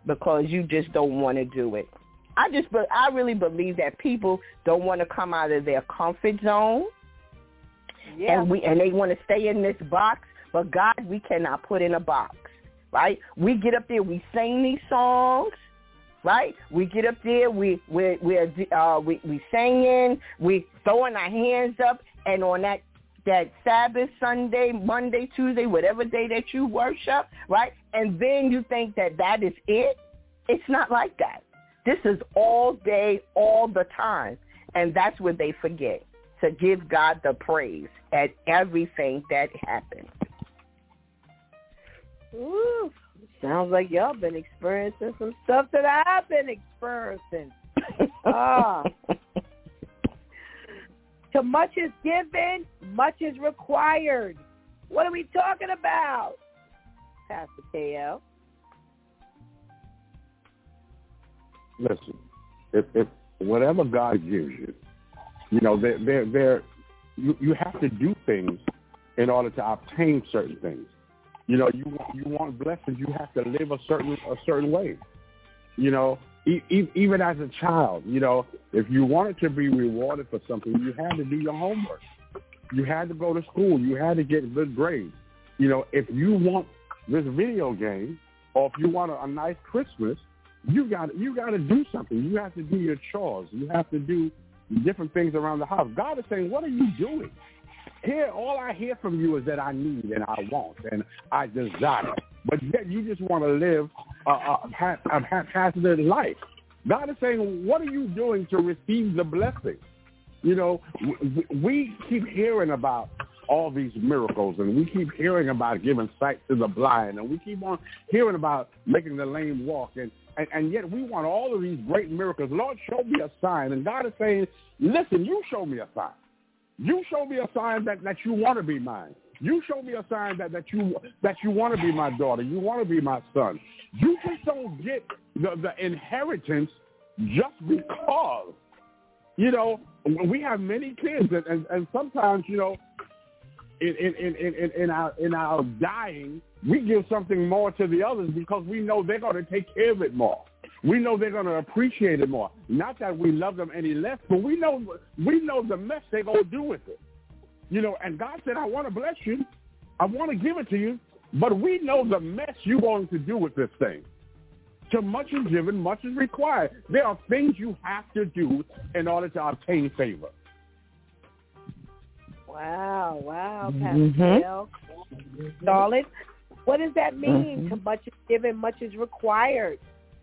because you just don't want to do it. I just, I really believe that people don't want to come out of their comfort zone, yeah. and we and they want to stay in this box. But God, we cannot put in a box, right? We get up there, we sing these songs, right? We get up there, we we we uh, we we singing, we throwing our hands up, and on that that Sabbath, Sunday, Monday, Tuesday, whatever day that you worship, right? And then you think that that is it. It's not like that. This is all day, all the time. And that's what they forget, to give God the praise at everything that happens. Ooh, sounds like y'all been experiencing some stuff that I've been experiencing. Ah. To much is given, much is required. What are we talking about, Pastor K L? Listen, if, if whatever God gives you, you know, they're, they're, they're, you, you have to do things in order to obtain certain things. You know, you you want blessings, you have to live a certain a certain way. You know, e- e- even as a child, you know, if you wanted to be rewarded for something, you had to do your homework. You had to go to school. You had to get good grades. You know, if you want this video game, or if you want a, a nice Christmas, you got you got to do something. You have to do your chores. You have to do different things around the house. God is saying, what are you doing? Here, all I hear from you is that I need and I want and I desire. But yet you just want to live a, a, a haphazard life. God is saying, what are you doing to receive the blessing? You know, we, we keep hearing about all these miracles, and we keep hearing about giving sight to the blind, and we keep on hearing about making the lame walk, and, and, and yet we want all of these great miracles. Lord, show me a sign. And God is saying, listen, you show me a sign. You show me a sign that, that you want to be mine. You show me a sign that, that you that you want to be my daughter. You want to be my son. You just don't get the, the inheritance just because. You know, we have many kids, and, and, and sometimes, you know, in, in, in, in, in, our, in our dying, we give something more to the others because we know they're going to take care of it more. We know they're going to appreciate it more. Not that we love them any less, but we know we know the mess they're going to do with it. You know, and God said, I want to bless you. I want to give it to you. But we know the mess you're going to do with this thing. To much is given, much is required. There are things you have to do in order to obtain favor. Wow, wow, Pastor Mm-hmm. L. Darling, what does that mean? Mm-hmm. To much is given, much is required.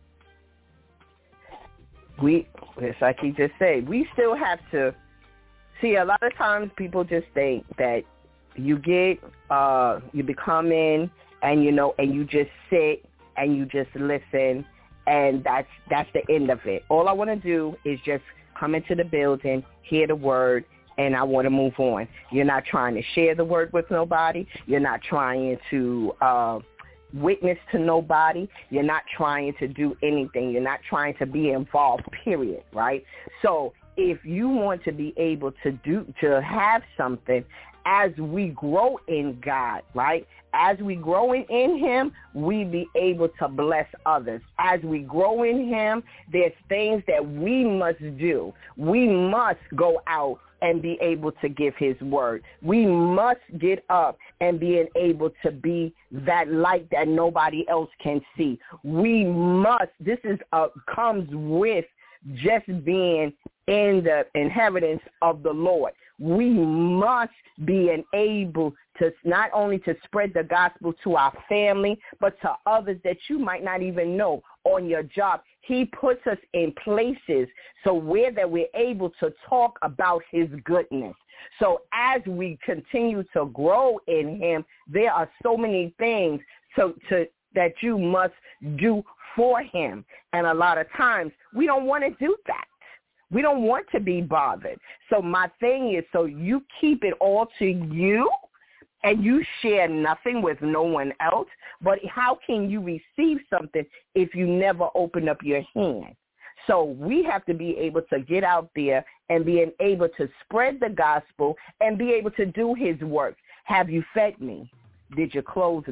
We, it's like he just said, we still have to see. A lot of times people just think that you get, uh, you become in, and you know, and you just sit and you just listen, and that's that's the end of it. All I want to do is just come into the building, hear the word, and I want to move on. You're not trying to share the word with nobody. You're not trying to uh, witness to nobody. You're not trying to do anything. You're not trying to be involved, period, right? So if you want to be able to do, to have something, as we grow in God, right? As we grow in him, we be able to bless others. As we grow in him, there's things that we must do. We must go out and be able to give his word. We must get up and be able to be that light that nobody else can see. We must, this is uh, comes with just being in the inheritance of the Lord. We must be able to not only to spread the gospel to our family, but to others that you might not even know on your job. He puts us in places so where that we're able to talk about his goodness. So as we continue to grow in him, there are so many things to, to that you must do for him. And a lot of times we don't want to do that. We don't want to be bothered. So my thing is, so you keep it all to you and you share nothing with no one else. But how can you receive something if you never open up your hand? So we have to be able to get out there and be able to spread the gospel and be able to do his work. Have you fed me? Did you clothe me?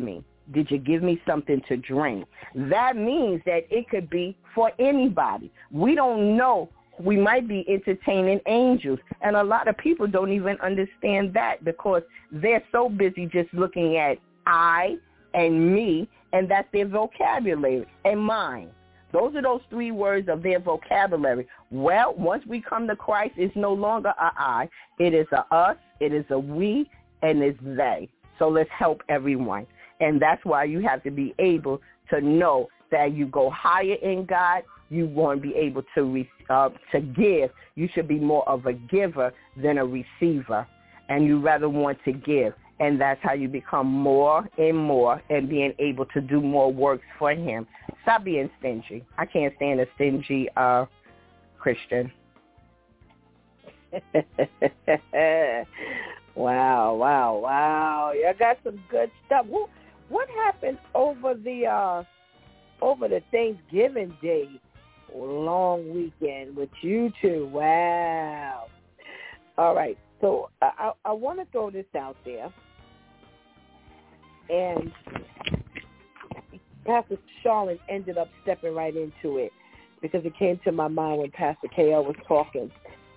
Did you give me something to drink? That means that it could be for anybody. We don't know. We might be entertaining angels, and a lot of people don't even understand that because they're so busy just looking at I and me, and that's their vocabulary, and mine. Those are those three words of their vocabulary. Well, once we come to Christ, it's no longer a I. It is a us, it is a we, and it's they. So let's help everyone. And that's why you have to be able to know that you go higher in God. You want to be able to re- uh, to give. You should be more of a giver than a receiver, and you rather want to give. And that's how you become more and more and being able to do more works for him. Stop being stingy. I can't stand a stingy uh, Christian. Wow, wow, wow. You got some good stuff. What, what happened over the uh, over the Thanksgiving Day long weekend with you two? Wow. All right. So I, I want to throw this out there. And Pastor Charlotte ended up stepping right into it because it came to my mind when Pastor K L was talking.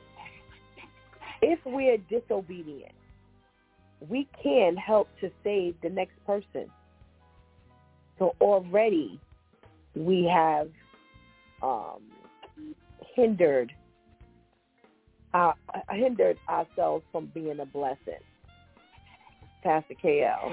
If we're disobedient, we can help to save the next person. So already we have um, hindered uh, hindered ourselves from being a blessing. Pastor K L.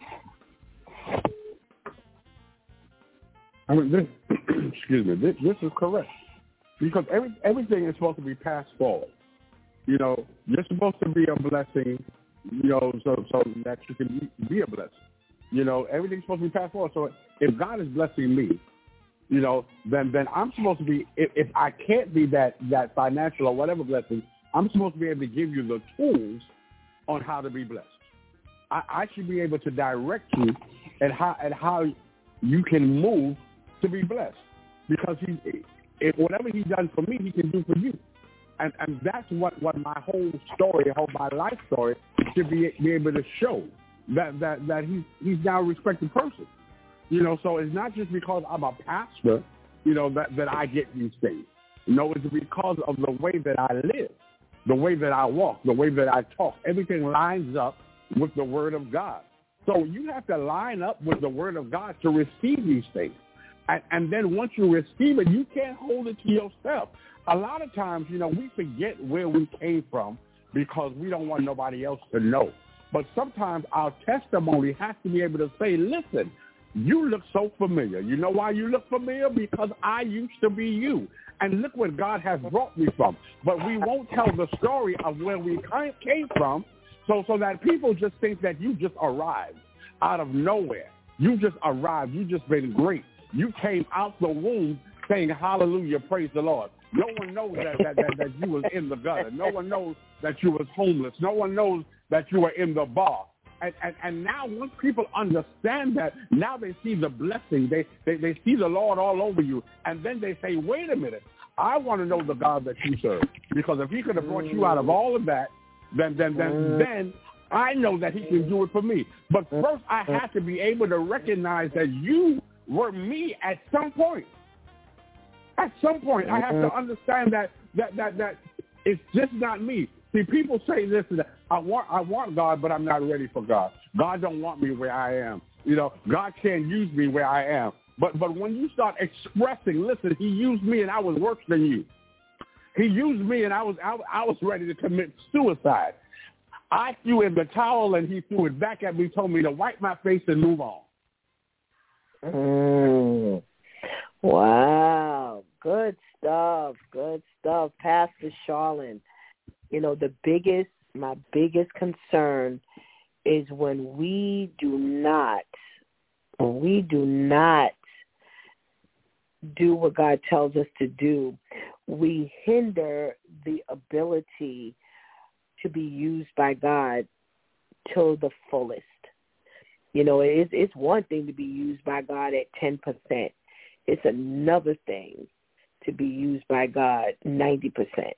I mean, this, excuse me, this, this is correct. Because every, everything is supposed to be passed forward. You know, you're supposed to be a blessing, you know, so, so that you can be a blessing. You know, everything's supposed to be passed forward. So if God is blessing me, you know, then then I'm supposed to be, if, if I can't be that, that financial or whatever blessing, I'm supposed to be able to give you the tools on how to be blessed. I, I should be able to direct you at how, at how you can move to be blessed, because he, if whatever he's done for me, he can do for you, and and that's what, what my whole story, whole my life story should be be able to show that that that he's he's now a respected person, you know. So it's not just because I'm a pastor, you know, that that I get these things. No, it's because of the way that I live, the way that I walk, the way that I talk. Everything lines up with the Word of God. So you have to line up with the Word of God to receive these things. And, and then once you receive it, you can't hold it to yourself. A lot of times, you know, we forget where we came from because we don't want nobody else to know. But sometimes our testimony has to be able to say, listen, you look so familiar. You know why you look familiar? Because I used to be you. And look what God has brought me from. But we won't tell the story of where we came from, so so that people just think that you just arrived out of nowhere. You just arrived. You just been great. You came out the womb saying, hallelujah, praise the Lord. No one knows that, that, that, that you was in the gutter. No one knows that you was homeless. No one knows that you were in the bar. And, and, and now once people understand that, now they see the blessing. They, they, they see the Lord all over you. And then they say, wait a minute, I want to know the God that you serve. Because if he could have brought you out of all of that, then then then, then I know that he can do it for me. But first I have to be able to recognize that you were me at some point. At some point, I have to understand that that that that it's just not me. See, people say this and that. I want I want God, but I'm not ready for God. God don't want me where I am. You know, God can't use me where I am. But but when you start expressing, listen, he used me and I was worse than you. He used me and I was I, I was ready to commit suicide. I threw in the towel and he threw it back at me, told me to wipe my face and move on. Mm. Wow. Good stuff. Good stuff. Pastor Charlene, you know, the biggest, my biggest concern is when we do not, when we do not do what God tells us to do, we hinder the ability to be used by God to the fullest. You know, it's, it's one thing to be used by God at ten percent. It's another thing to be used by God ninety percent.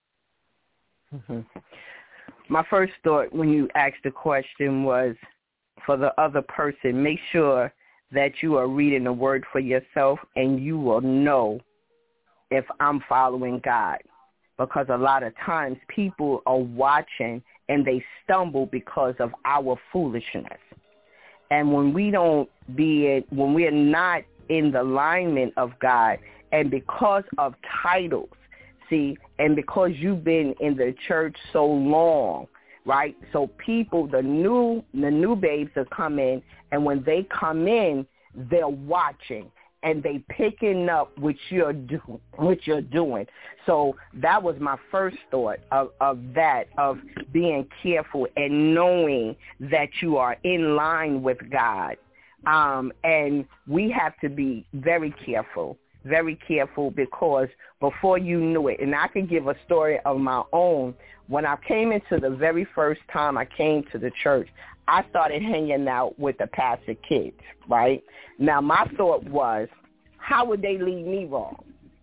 Mm-hmm. My first thought when you asked the question was, for the other person, make sure that you are reading the word for yourself, and you will know if I'm following God. Because a lot of times people are watching and they stumble because of our foolishness. And when we don't be it, when we're not in the alignment of God, and because of titles, see, and because you've been in the church so long, right? So people, the new the new babes are coming, and when they come in, they're watching and they picking up what you're doing. What you're doing. So that was my first thought of, of that, of being careful and knowing that you are in line with God. Um, and we have to be very careful. Very careful, because before you knew it, and I can give a story of my own. When I came into the very first time I came to the church, I started hanging out with the pastor kids, right? Now, my thought was, how would they lead me wrong?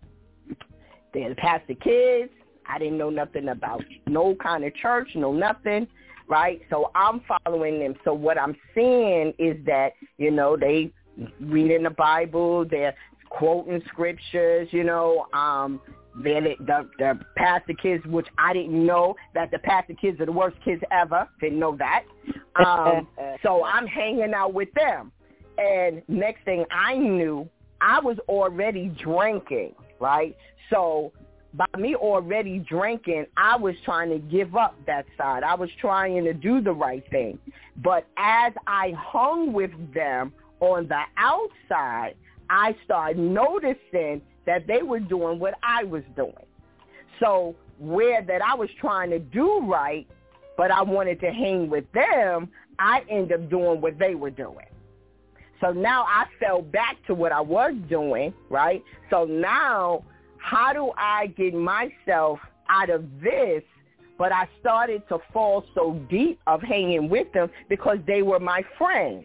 They're the pastor kids. I didn't know nothing about no kind of church, no nothing, right? So I'm following them. So what I'm seeing is that, you know, they reading the Bible, they're quoting scriptures, you know, um, they're the, the, the pastor kids, which I didn't know that the pastor kids are the worst kids ever. Didn't know that. Um, so I'm hanging out with them. And next thing I knew, I was already drinking, right? So by me already drinking, I was trying to give up that side. I was trying to do the right thing. But as I hung with them on the outside, I started noticing that they were doing what I was doing. So where that I was trying to do right, but I wanted to hang with them, I ended up doing what they were doing. So now I fell back to what I was doing, right? So now how do I get myself out of this? But I started to fall so deep of hanging with them because they were my friends.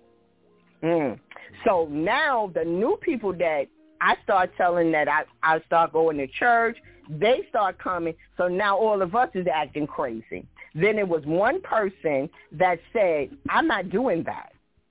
Mm. So now the new people that I start telling that I, I start going to church, they start coming. So now all of us is acting crazy. Then it was one person that said, I'm not doing that.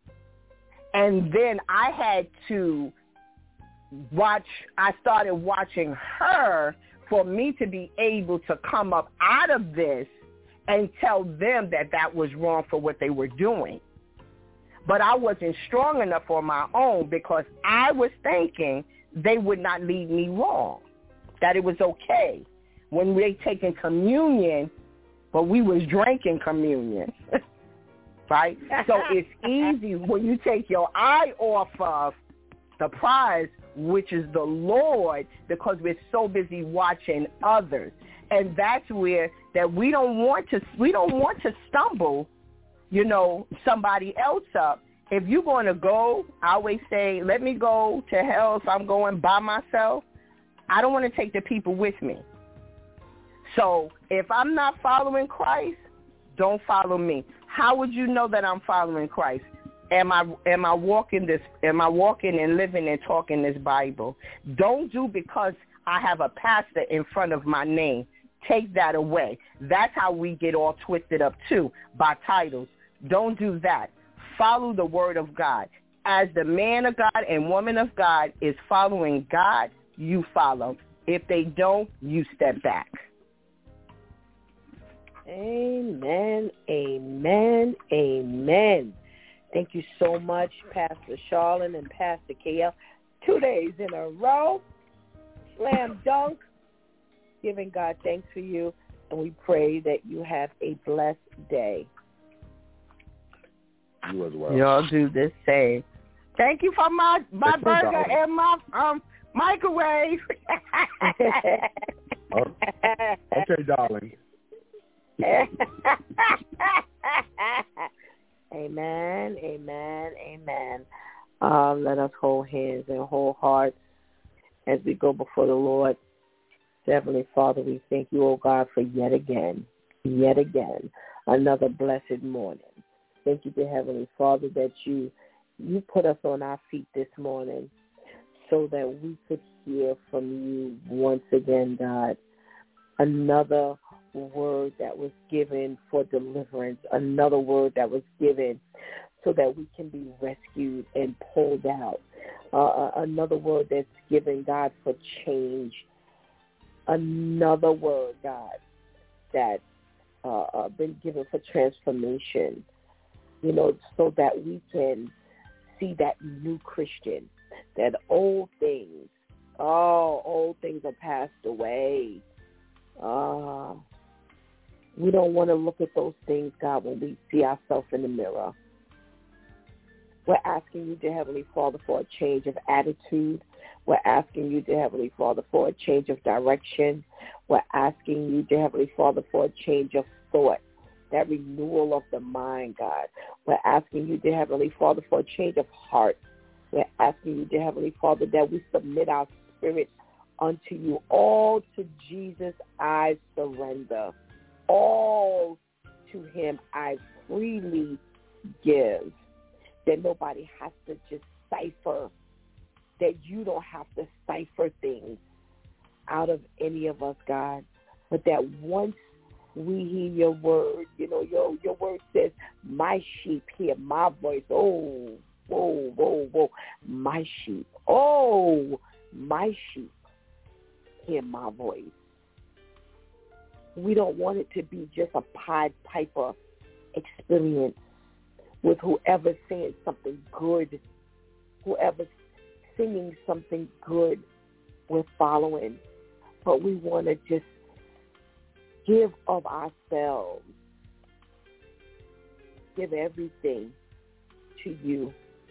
And then I had to watch, I started watching her for me to be able to come up out of this and tell them that that was wrong for what they were doing. But I wasn't strong enough on my own because I was thinking they would not lead me wrong, that it was okay when we taking communion, but we was drinking communion, right? So it's easy when you take your eye off of the prize, which is the Lord, because we're so busy watching others. And that's where that we don't want to, we don't want to stumble, you know, somebody else up. If you're going to go, I always say, let me go to hell if I'm going by myself. I don't want to take the people with me. So if I'm not following Christ, don't follow me. How would you know that I'm following Christ? Am I am I walking this? Am I walking and living and talking this Bible? Don't do because I have a pastor in front of my name. Take that away. That's how we get all twisted up too, by titles. Don't do that. Follow the word of God. As the man of God and woman of God is following God, you follow. If they don't, you step back. Amen, amen, amen. Thank you so much, Pastor Charlene and Pastor K L. Two days in a row, slam dunk, giving God thanks for you, and we pray that you have a blessed day. You as well. Y'all do the same. Thank you for my, my Thank burger you, and my um microwave. Okay, darling. Amen, amen, amen. Um, let us hold hands and hold hearts as we go before the Lord. Heavenly Father, we thank you, oh God, for yet again, yet again, another blessed morning. Thank you to Heavenly Father that you you put us on our feet this morning so that we could hear from you once again, God. Another word that was given for deliverance, another word that was given so that we can be rescued and pulled out. Uh, another word that's given, God, for change. Another word, God, that's uh, uh, been given for transformation, you know, so that we can see that new Christian, that old things, oh, old things are passed away. Uh, we don't want to look at those things, God, when we see ourselves in the mirror. We're asking you, dear Heavenly Father, for a change of attitude. We're asking you, dear Heavenly Father, for a change of direction. We're asking you, dear Heavenly Father, for a change of thought, that renewal of the mind, God. We're asking you, dear Heavenly Father, for a change of heart. We're asking you, dear Heavenly Father, that we submit our spirit unto you. All to Jesus I surrender. All to him I freely give. That nobody has to just cipher, that you don't have to cipher things out of any of us, God, but that once we hear your word, you know, your your word says, my sheep hear my voice. Oh, whoa, whoa, whoa, my sheep. Oh, my sheep hear my voice. We don't want it to be just a Pied Piper experience with whoever's saying something good, whoever's singing something good, we're following. But we want to just give of ourselves, give everything to you,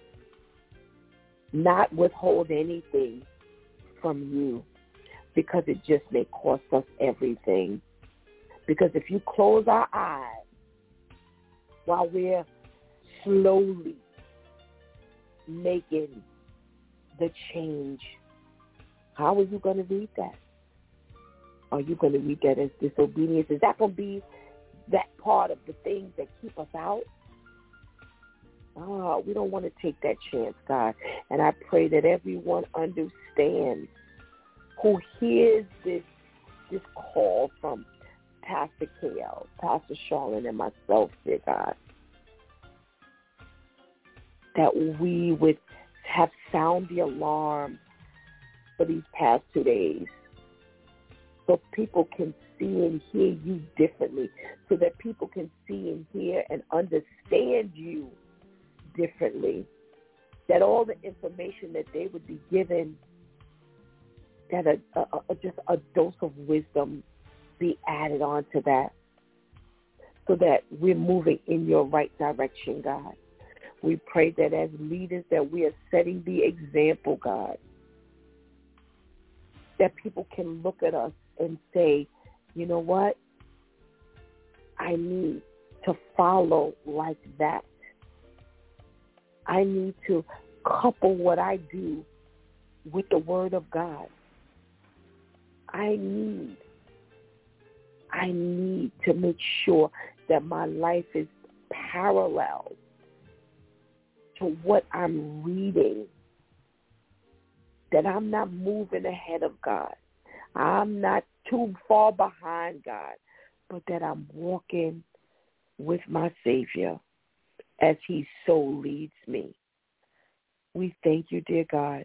not withhold anything from you, because it just may cost us everything. Because if you close our eyes while we're slowly making the change, how are you going to read that? Are you going to read that as disobedience? Is that going to be that part of the things that keep us out? Oh, we don't want to take that chance, God. And I pray that everyone understands, who hears this this call from Pastor K L, Pastor Charlene, and myself, dear God, that we would have sound the alarm for these past two days, so people can see and hear you differently, so that people can see and hear and understand you differently, that all the information that they would be given, that a, a, a, just a dose of wisdom be added on to that, so that we're moving in your right direction, God. We pray that as leaders that we are setting the example, God, that people can look at us and say, you know what? I need to follow like that. I need to couple what I do with the Word of God. I need, I need to make sure that my life is parallel to what I'm reading, that I'm not moving ahead of God. I'm not too far behind God, but that I'm walking with my Savior as he so leads me. We thank you, dear God,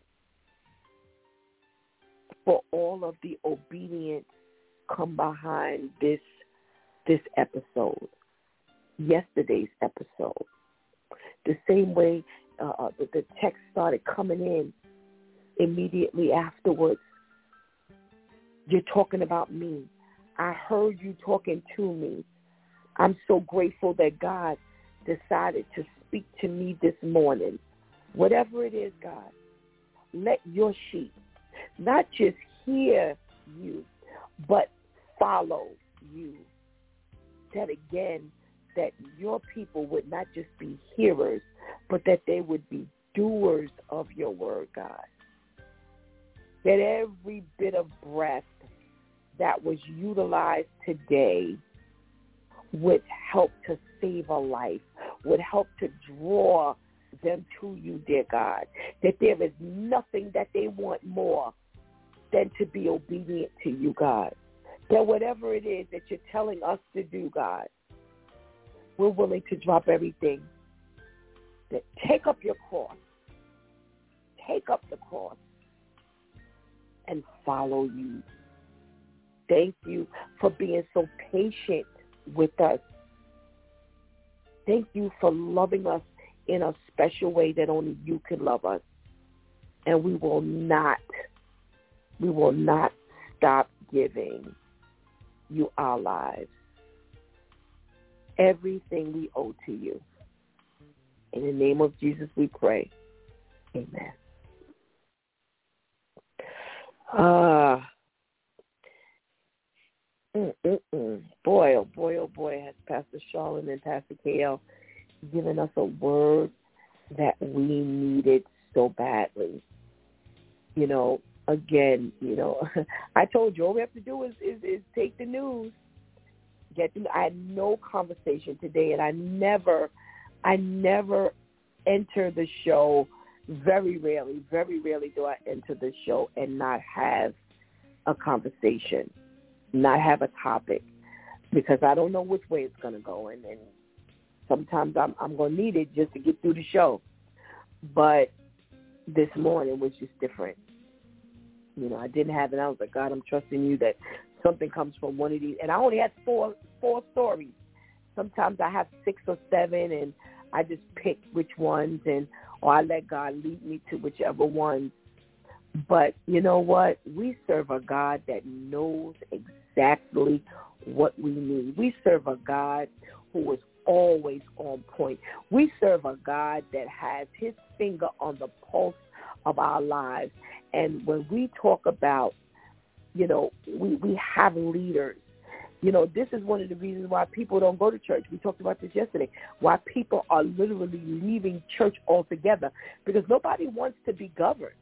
for all of the obedience come behind this this episode, yesterday's episode. The same way uh, the, the text started coming in immediately afterwards. You're talking about me. I heard you talking to me. I'm so grateful that God decided to speak to me this morning. Whatever it is, God, let your sheep not just hear you, but follow you. That again, that your people would not just be hearers, but that they would be doers of your word, God. That every bit of breath that was utilized today would help to save a life, would help to draw them to you, dear God. That there is nothing that they want more than to be obedient to you, God. That whatever it is that you're telling us to do, God, we're willing to drop everything. that take up your cross. Take up the cross and follow you. Thank you for being so patient with us. Thank you for loving us in a special way that only you can love us. And we will not, we will not stop giving you our lives. Everything we owe to you. In the name of Jesus we pray. Amen. Ah, uh, mm, mm, mm. boy, oh boy, oh boy, has Pastor Charlotte and Pastor K L given us a word that we needed so badly. You know, again, you know, I told you all we have to do is, is, is take the news. Get the, I had no conversation today, and I never, I never enter the show. Very rarely, very rarely do I enter the show and not have a conversation, not have a topic, because I don't know which way it's going to go, and, and sometimes I'm, I'm going to need it just to get through the show. But this morning was just different. You know, I didn't have it. I was like, God, I'm trusting you that something comes from one of these. And I only had four four stories. Sometimes I have six or seven, and I just pick which ones, and or I let God lead me to whichever ones. But you know what? We serve a God that knows exactly what we need. We serve a God who is always on point. We serve a God that has his finger on the pulse of our lives. And when we talk about, you know, we, we have leaders. You know, this is one of the reasons why people don't go to church. We talked about this yesterday, why people are literally leaving church altogether, because nobody wants to be governed.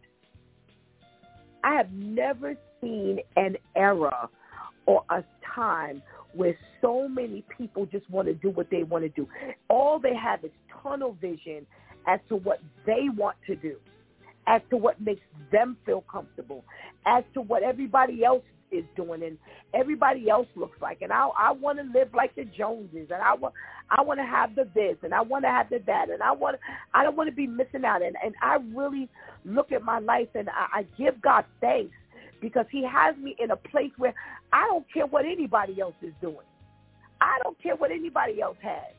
I have never seen an era or a time where so many people just want to do what they want to do. All they have is tunnel vision as to what they want to do, as to what makes them feel comfortable, as to what everybody else is doing and everybody else looks like. And I I want to live like the Joneses, and I want I want to have the this, and I want to have the that, and I want I don't want to be missing out. And, and I really look at my life, and I, I give God thanks, because he has me in a place where I don't care what anybody else is doing. I don't care what anybody else has.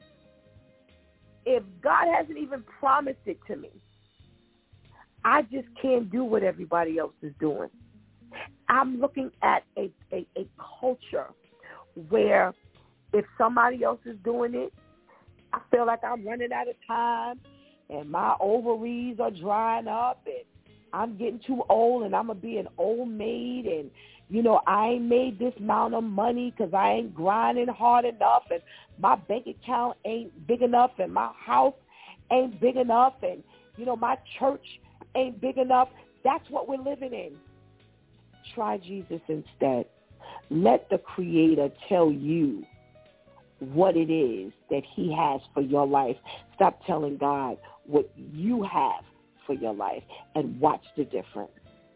If God hasn't even promised it to me, I just can't do what everybody else is doing. I'm looking at a, a, a culture where if somebody else is doing it, I feel like I'm running out of time, and my ovaries are drying up, and I'm getting too old, and I'm going to be an old maid, and, you know, I ain't made this amount of money because I ain't grinding hard enough, and my bank account ain't big enough, and my house ain't big enough, and, you know, my church ain't big enough. That's what we're living in. Try Jesus instead. Let the Creator tell you what it is that he has for your life. Stop telling God what you have for your life, and watch the difference.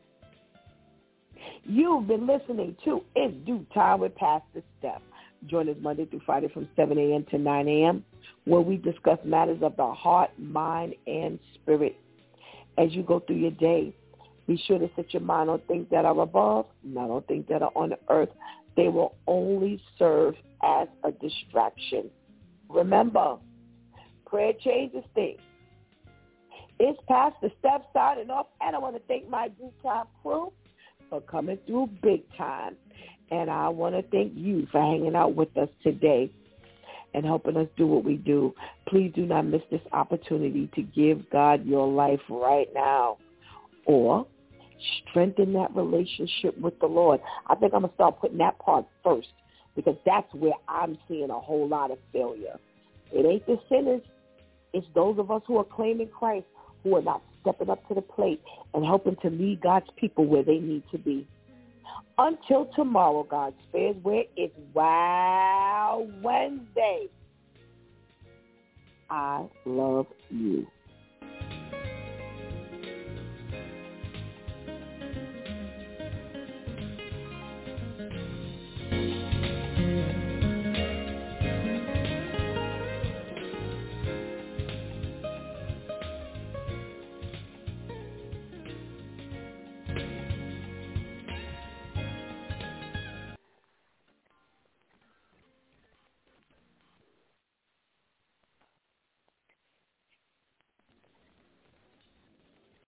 You've been listening to It's Due Time with Pastor Steph. Join us Monday through Friday from seven a.m. to nine a.m. where we discuss matters of the heart, mind, and spirit. As you go through your day, be sure to set your mind on things that are above, not on things that are on the earth. They will only serve as a distraction. Remember, prayer changes things. It's Pastor Steph signing off, and I want to thank my Due Time crew for coming through big time. And I want to thank you for hanging out with us today and helping us do what we do. Please do not miss this opportunity to give God your life right now, or strengthen that relationship with the Lord. I think I'm going to start putting that part first, because that's where I'm seeing a whole lot of failure. It ain't the sinners. It's those of us who are claiming Christ, who are not stepping up to the plate and helping to lead God's people where they need to be. Until tomorrow, God spares, where it's Wow Wednesday. I love you.